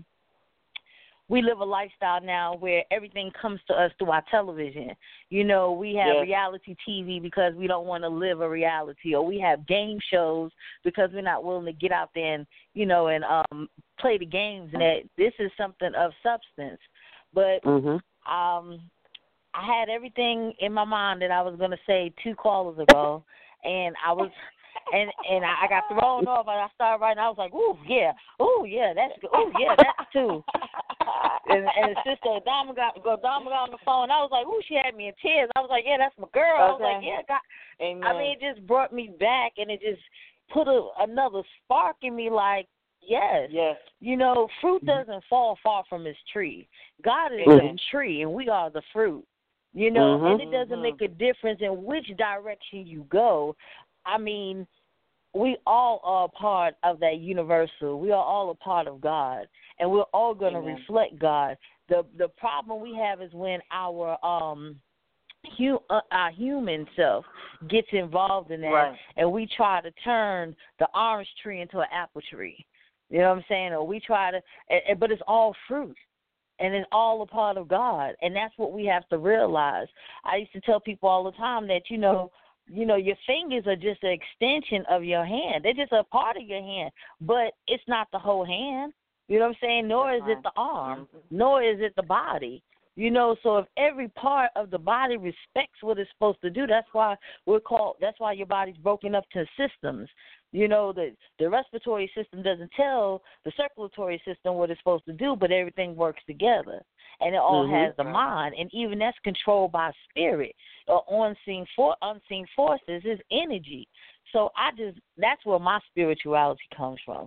we live a lifestyle now where everything comes to us through our television. You know, we have yes. reality T V because we don't want to live a reality, or we have game shows because we're not willing to get out there and, you know, and um, play the games. And that this is something of substance. But mm-hmm. um, I had everything in my mind that I was going to say two callers ago, and I was – And and I got thrown off, and I started writing. I was like, "Ooh, yeah, ooh, yeah, that's good. Ooh, yeah, that's too." And and sister Dama got Dama got on the phone. I was like, "Ooh," she had me in tears. I was like, "Yeah, that's my girl." Okay. I was like, "Yeah, God." Amen. I mean, it just brought me back, and it just put a, another spark in me. Like, yes, yes, you know, fruit doesn't fall far from its tree. God is mm-hmm. the tree, and we are the fruit. You know, mm-hmm. and it doesn't make a difference in which direction you go. I mean, we all are a part of that universal. We are all a part of God, and we're all going to reflect God. The the problem we have is when our um hu- uh, our human self gets involved in that, right. and we try to turn the orange tree into an apple tree. You know what I'm saying? Or we try to, and, but it's all fruit. And it's all a part of God, and that's what we have to realize. I used to tell people all the time that, you know, you know, your fingers are just an extension of your hand. They're just a part of your hand, but it's not the whole hand. You know what I'm saying? Nor is it the arm, nor is it the body. You know, so if every part of the body respects what it's supposed to do, that's why we're called, that's why your body's broken up to systems. You know, the, the respiratory system doesn't tell the circulatory system what it's supposed to do, but everything works together. And it all mm-hmm. has the mind. And even that's controlled by spirit or unseen, for, unseen forces is energy. So I just, that's where my spirituality comes from.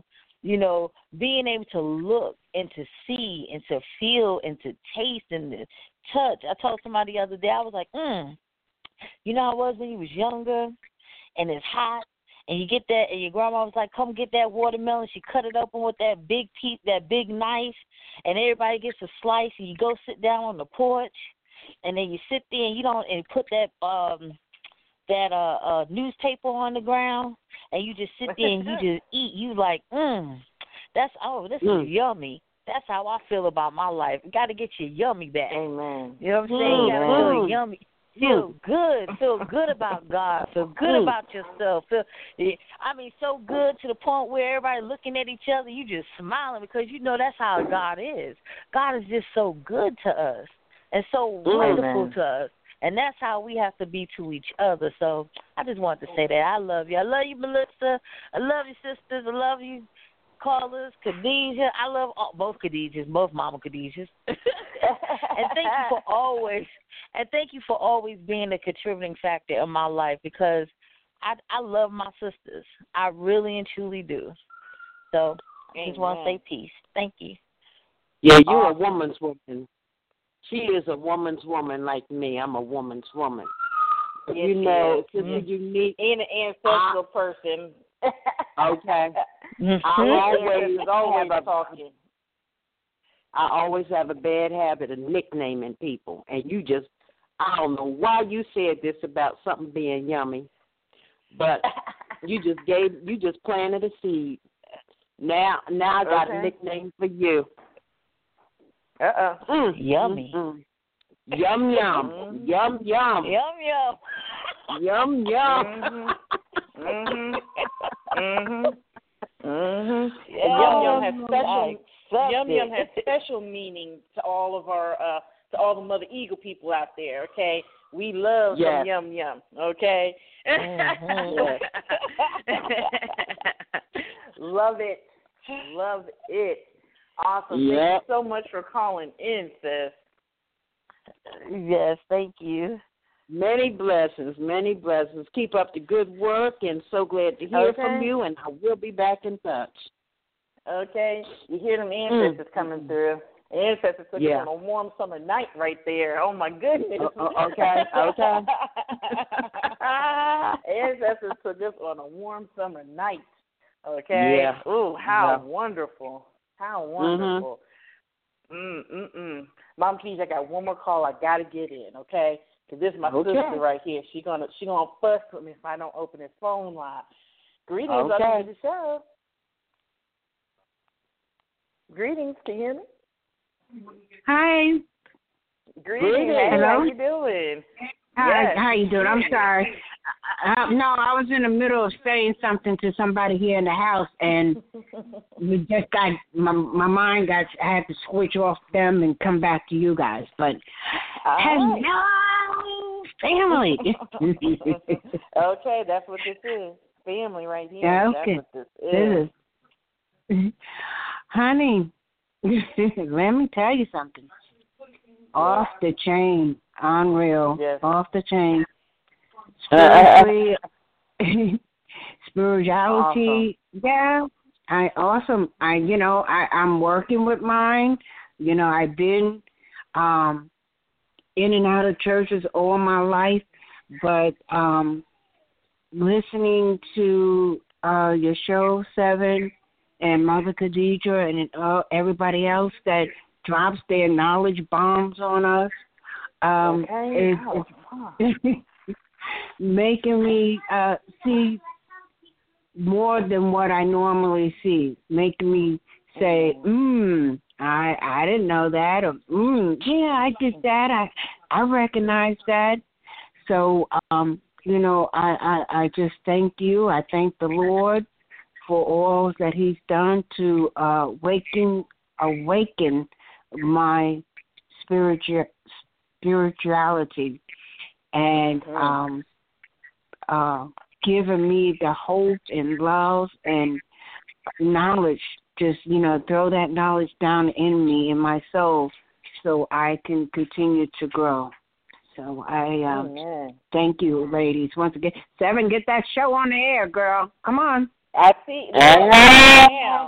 you know, being able to look and to see and to feel and to taste and to touch. I told somebody the other day, I was like, mm, you know how it was when you was younger and it's hot and you get that and your grandma was like, come get that watermelon. She cut it open with that big piece, that big knife, and everybody gets a slice and you go sit down on the porch and then you sit there and you don't and put that um that uh, uh newspaper on the ground and you just sit there and you just eat. You like, mm, that's oh, this mm. is yummy. That's how I feel about my life. You got to get your yummy back. Amen. You know what I'm saying? You got to feel yummy. Feel good. Feel good about God. Feel good about yourself. Feel, I mean, so good to the point where everybody looking at each other, you just smiling because you know that's how God is. God is just so good to us and so wonderful to us. And that's how we have to be to each other. So I just wanted to say that. I love you. I love you, Melissa. I love you, sisters. I love you, callers. Khadijah. I love all, both Khadijas, both Mama Khadijas. And thank you for always, and thank you for always being a contributing factor in my life because I I love my sisters. I really and truly do. So I just want to say peace. Thank you. Yeah, you're awesome. A woman's woman. She is a woman's woman like me. I'm a woman's woman. Yes, you know, it's mm-hmm. a unique and an ancestral I, person. Okay. Mm-hmm. I always, always have a, talking. I always have a bad habit of nicknaming people, and you just, I don't know why you said this about something being yummy, but you just gave, you just planted a seed. Now, now I got okay. a nickname for you. Uh-oh. Mm, yummy. Mm-hmm. Yum, yum. Mm-hmm. Yum, yum. Yum, yum. Yum, yum. Mm-hmm. Mm-hmm. Mm-hmm. Yeah. Yum, yum has special, yum, yum has special meaning to all of our, uh, to all the Mother Eagle people out there, okay? We love yes. some yum, yum, okay? Mm-hmm. Love it. Love it. Awesome. Yep. Thank you so much for calling in, sis. Yes, thank you. Many blessings, many blessings. Keep up the good work, and so glad to hear okay. from you, and I will be back in touch. Okay. You hear them ancestors mm. coming through. Ancestors took yeah. us on a warm summer night right there. Oh, my goodness. Uh, okay, okay. Ancestors took us on a warm summer night. Okay? Yeah. Ooh, how yeah. wonderful. How wonderful. Mm-hmm. Mm-mm-mm. Mom, please, I got one more call I got to get in, okay? Because this is my okay. sister right here. She's going to she gonna fuss with me if I don't open this phone line. Greetings, okay. welcome to the show. Greetings, can you hear me? Hi. Greetings. Hey, Hello? how you doing? Hi, yes. how you doing? I'm sorry. Uh, no, I was in the middle of saying something to somebody here in the house, and we just got my my mind got. I had to switch off them and come back to you guys. But All hello, family. Okay, that's what this is. Family right here. Yeah, okay. That's what this is. This is. Honey, let me tell you something. Off the chain, unreal. Yes. Off the chain. Spiritually, spirituality, awesome. yeah, I awesome. I you know I I'm working with mine. You know I've been um, in and out of churches all my life, but um, listening to uh, your show Seven and Mother Khadijah and uh, everybody else that drops their knowledge bombs on us. Um, okay. is, oh, is making me uh, see more than what I normally see, making me say, mm, I I didn't know that, or mm, yeah, I did that, I I recognize that. So, um, you know, I, I, I just thank you. I thank the Lord for all that He's done to uh, awaken, awaken my spiritual spirituality. And um, uh, giving me the hope and love and knowledge, just, you know, throw that knowledge down in me, in my soul, so I can continue to grow. So I um, thank you, ladies, once again. Seven, get that show on the air, girl. Come on. I see right now.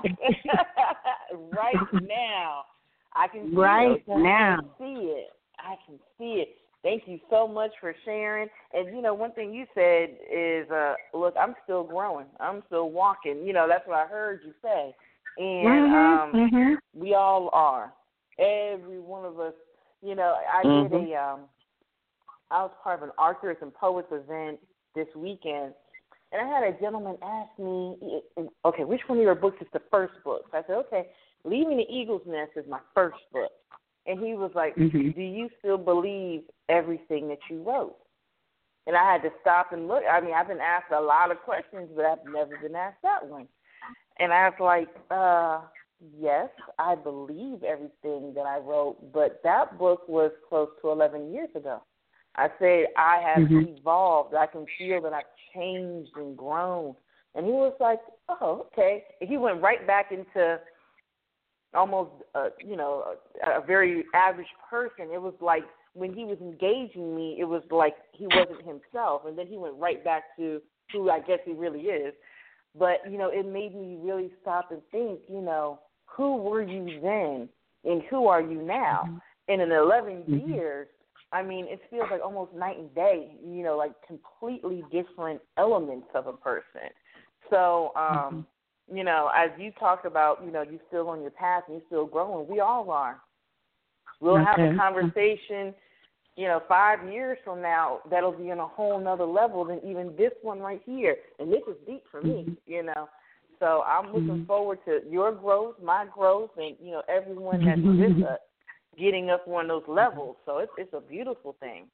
Right now. I can see right it. now. I can see it. I can see it. Thank you so much for sharing. And, you know, one thing you said is, uh, look, I'm still growing. I'm still walking. You know, that's what I heard you say. And mm-hmm, um, mm-hmm. we all are. Every one of us. You know, I mm-hmm. did a, um, I was part of an Arthurs and Poets event this weekend. And I had a gentleman ask me, okay, which one of your books is the first book? So I said, okay, Leaving the Eagle's Nest is my first book. And he was like, mm-hmm. do you still believe everything that you wrote? And I had to stop and look. I mean, I've been asked a lot of questions, but I've never been asked that one. And I was like, uh, yes, I believe everything that I wrote, but that book was close to eleven years ago. I said, I have mm-hmm. evolved. I can feel that I've changed and grown. And he was like, oh, okay. And he went right back into almost, uh, you know, a, a very average person. It was like when he was engaging me, it was like he wasn't himself. And then he went right back to who I guess he really is. But, you know, it made me really stop and think, you know, who were you then and who are you now? Mm-hmm. And in eleven mm-hmm. years, I mean, it feels like almost night and day, you know, like completely different elements of a person. So, um, mm-hmm. you know, as you talk about, you know, you're still on your path and you're still growing, we all are. We'll okay. have a conversation, you know, five years from now that'll be on a whole nother level than even this one right here. And this is deep for mm-hmm. me, you know. So I'm looking mm-hmm. forward to your growth, my growth, and, you know, everyone that's with us getting up on those levels. So it's it's a beautiful thing.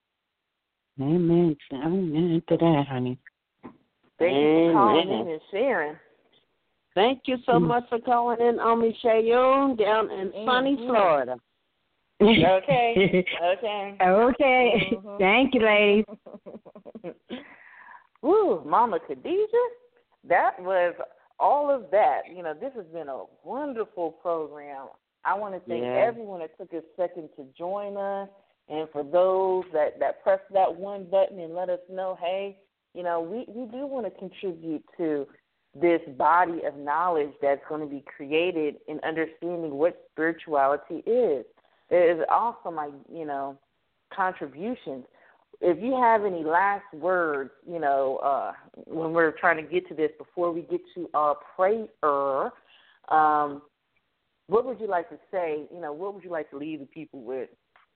Amen. Amen to that, honey. Thank Amen. you for calling in and sharing. Thank you so much for calling in, Omi Shayoon, down in sunny mm-hmm. Florida. Okay. Okay. Okay. Mm-hmm. Thank you, ladies. Woo, Mama Khadijah, that was all of that. You know, this has been a wonderful program. I want to thank yeah. everyone that took a second to join us, and for those that, that pressed that one button and let us know, hey, you know, we, we do want to contribute to this body of knowledge that's going to be created in understanding what spirituality is. It is awesome, like, you know, contributions. If you have any last words, you know, uh, when we're trying to get to this, before we get to our prayer, um, what would you like to say? You know, what would you like to leave the people with?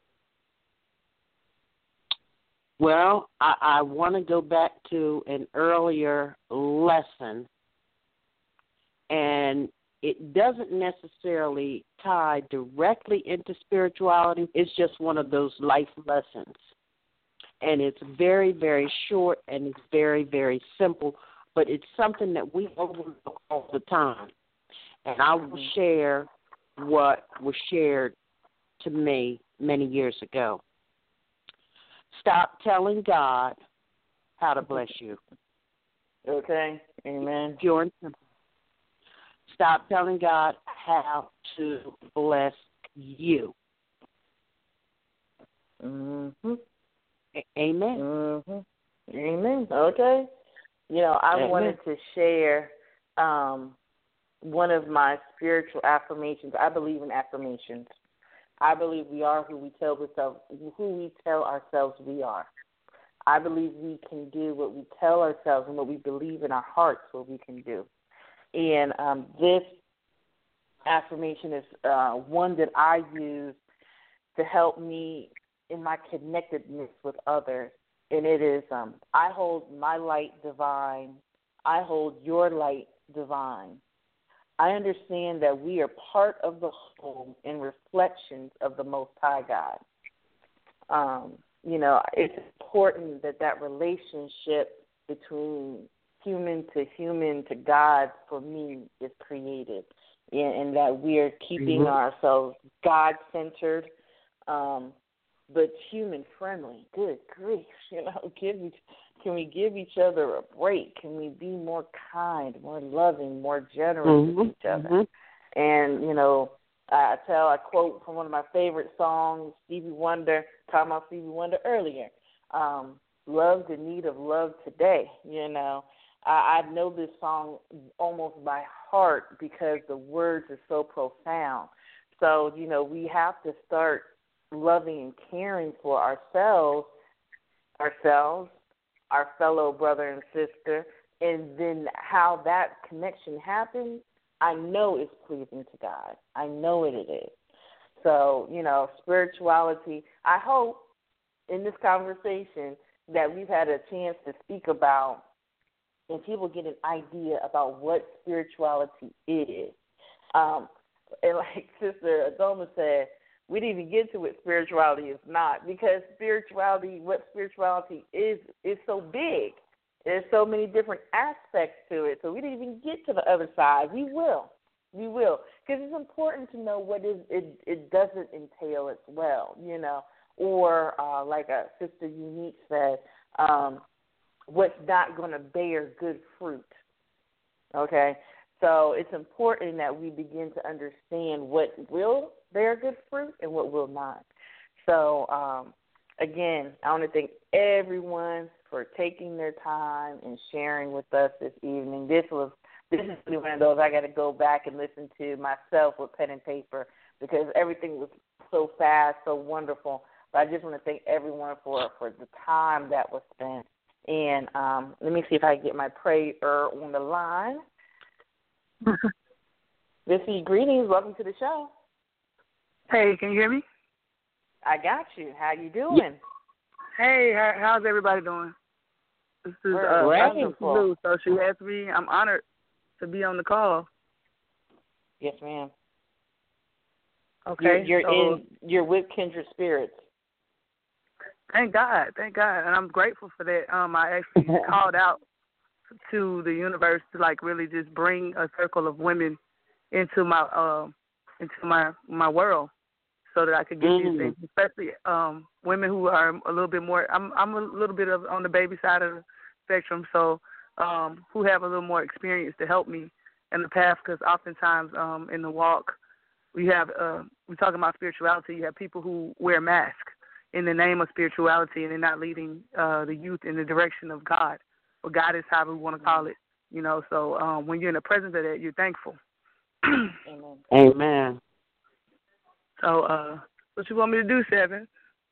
Well, I, I want to go back to an earlier lesson, and it doesn't necessarily tie directly into spirituality. It's just one of those life lessons. And it's very, very short, and it's very, very simple, but it's something that we overlook all the time. And I will share what was shared to me many years ago. Stop telling God how to bless you. Okay, amen. Pure and simple. Stop telling God how to bless you. Mm-hmm. Amen. Mm-hmm. Amen. Okay. You know, I Amen. wanted to share um, one of my spiritual affirmations. I believe in affirmations. I believe we are who we tell ourselves, who we tell ourselves we are. I believe we can do what we tell ourselves and what we believe in our hearts what we can do. And um, this affirmation is uh, one that I use to help me in my connectedness with others. And it is, um, I hold my light divine. I hold your light divine. I understand that we are part of the whole and reflections of the Most High God. Um, you know, it's important that that relationship between human to human to God, for me, is created, and, and that we are keeping mm-hmm. ourselves God-centered, um, but human-friendly. Good grief, you know, give each, can we give each other a break? Can we be more kind, more loving, more generous mm-hmm. with each other? Mm-hmm. And, you know, I tell, I quote from one of my favorite songs, Stevie Wonder, talking about Stevie Wonder earlier, um, love the need of love today, you know. I, I know this song almost by heart because the words are so profound. So, you know, we have to start loving and caring for ourselves, ourselves, our fellow brother and sister, and then how that connection happens, I know it's pleasing to God. I know it, it is. So, you know, spirituality, I hope in this conversation that we've had a chance to speak about and people get an idea about what spirituality is. Um, and like Sister Adoma said, we didn't even get to what spirituality is not, because spirituality, what spirituality is, is so big. There's so many different aspects to it, so we didn't even get to the other side. We will. We will. Because it's important to know what is, it, it doesn't entail as well, you know. Or uh, like a Sister Unique said, um, what's not going to bear good fruit, okay? So it's important that we begin to understand what will bear good fruit and what will not. So, um, again, I want to thank everyone for taking their time and sharing with us this evening. This was this is really one of those I got to go back and listen to myself with pen and paper because everything was so fast, so wonderful. But I just want to thank everyone for, for the time that was spent. And um, let me see if I can get my prayer on the line. Missy, greetings. Welcome to the show. Hey, can you hear me? I got you. How you doing? Hey, how, how's everybody doing? This is uh, wonderful. Lou, so she asked me. I'm honored to be on the call. Yes, ma'am. Okay, you're, you're so, in. You're with Kindred Spirits. Thank God, thank God, and I'm grateful for that. Um, I actually called out to the universe to like really just bring a circle of women into my uh, into my my world, so that I could get mm. these things, especially um, women who are a little bit more. I'm I'm a little bit of on the baby side of the spectrum, so um, who have a little more experience to help me in the path. Because oftentimes um, in the walk, we have uh, we're talking about spirituality. You have people who wear masks in the name of spirituality, and they're not leading uh, the youth in the direction of God, or God is how we want to call it. You know, so um, when you're in the presence of that, you're thankful. Amen. Amen. So, uh, what you want me to do, Seven?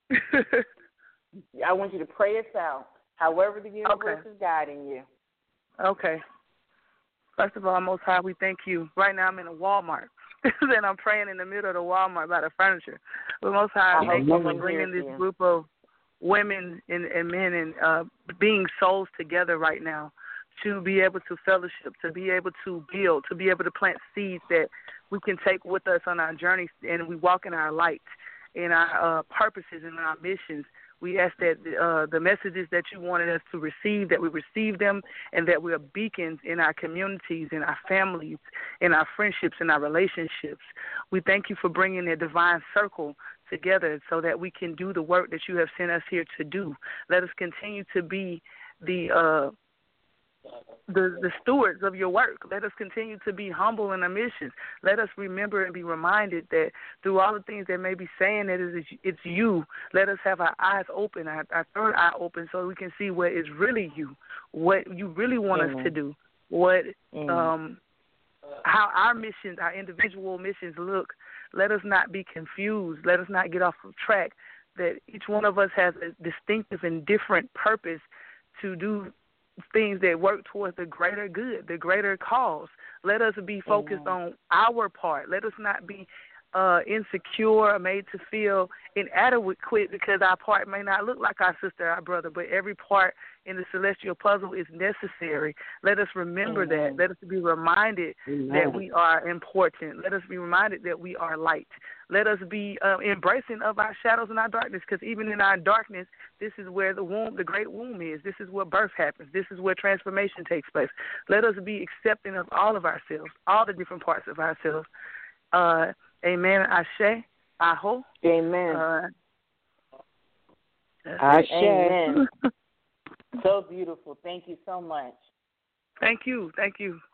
I want you to pray us out, however the universe okay. is guiding you. Okay. First of all, Most High, we thank you. Right now I'm in a Walmart, and I'm praying in the middle of the Walmart by the furniture. But Most High, I thank you for bringing this group of women and, and men and uh, being souls together right now to be able to fellowship, to be able to build, to be able to plant seeds that we can take with us on our journeys, and we walk in our light, in our uh, purposes, and our missions. We ask that uh, the messages that you wanted us to receive, that we receive them, and that we are beacons in our communities, in our families, in our friendships, in our relationships. We thank you for bringing a divine circle together so that we can do the work that you have sent us here to do. Let us continue to be the uh, the, the stewards of your work. Let us continue to be humble in our missions. Let us remember and be reminded that through all the things that may be saying that it is, it's you, let us have our eyes open, our, our third eye open, so we can see what is really you, what you really want mm-hmm. us to do, what mm-hmm. um, how our missions, our individual missions look. Let us not be confused. Let us not get off of track, that each one of us has a distinctive and different purpose to do things that work towards the greater good, the greater cause. Let us be focused Amen. On our part. Let us not be uh, insecure or made to feel inadequate because our part may not look like our sister, our brother, but every part in the celestial puzzle is necessary. Let us remember Amen. That. Let us be reminded Amen. That we are important. Let us be reminded that we are light. Let us be uh, embracing of our shadows and our darkness, because even in our darkness, this is where the womb, the great womb is. This is where birth happens. This is where transformation takes place. Let us be accepting of all of ourselves, all the different parts of ourselves. Uh, amen. Ashe. Aho. Amen. Uh, Ashe. Amen. So beautiful. Thank you so much. Thank you. Thank you.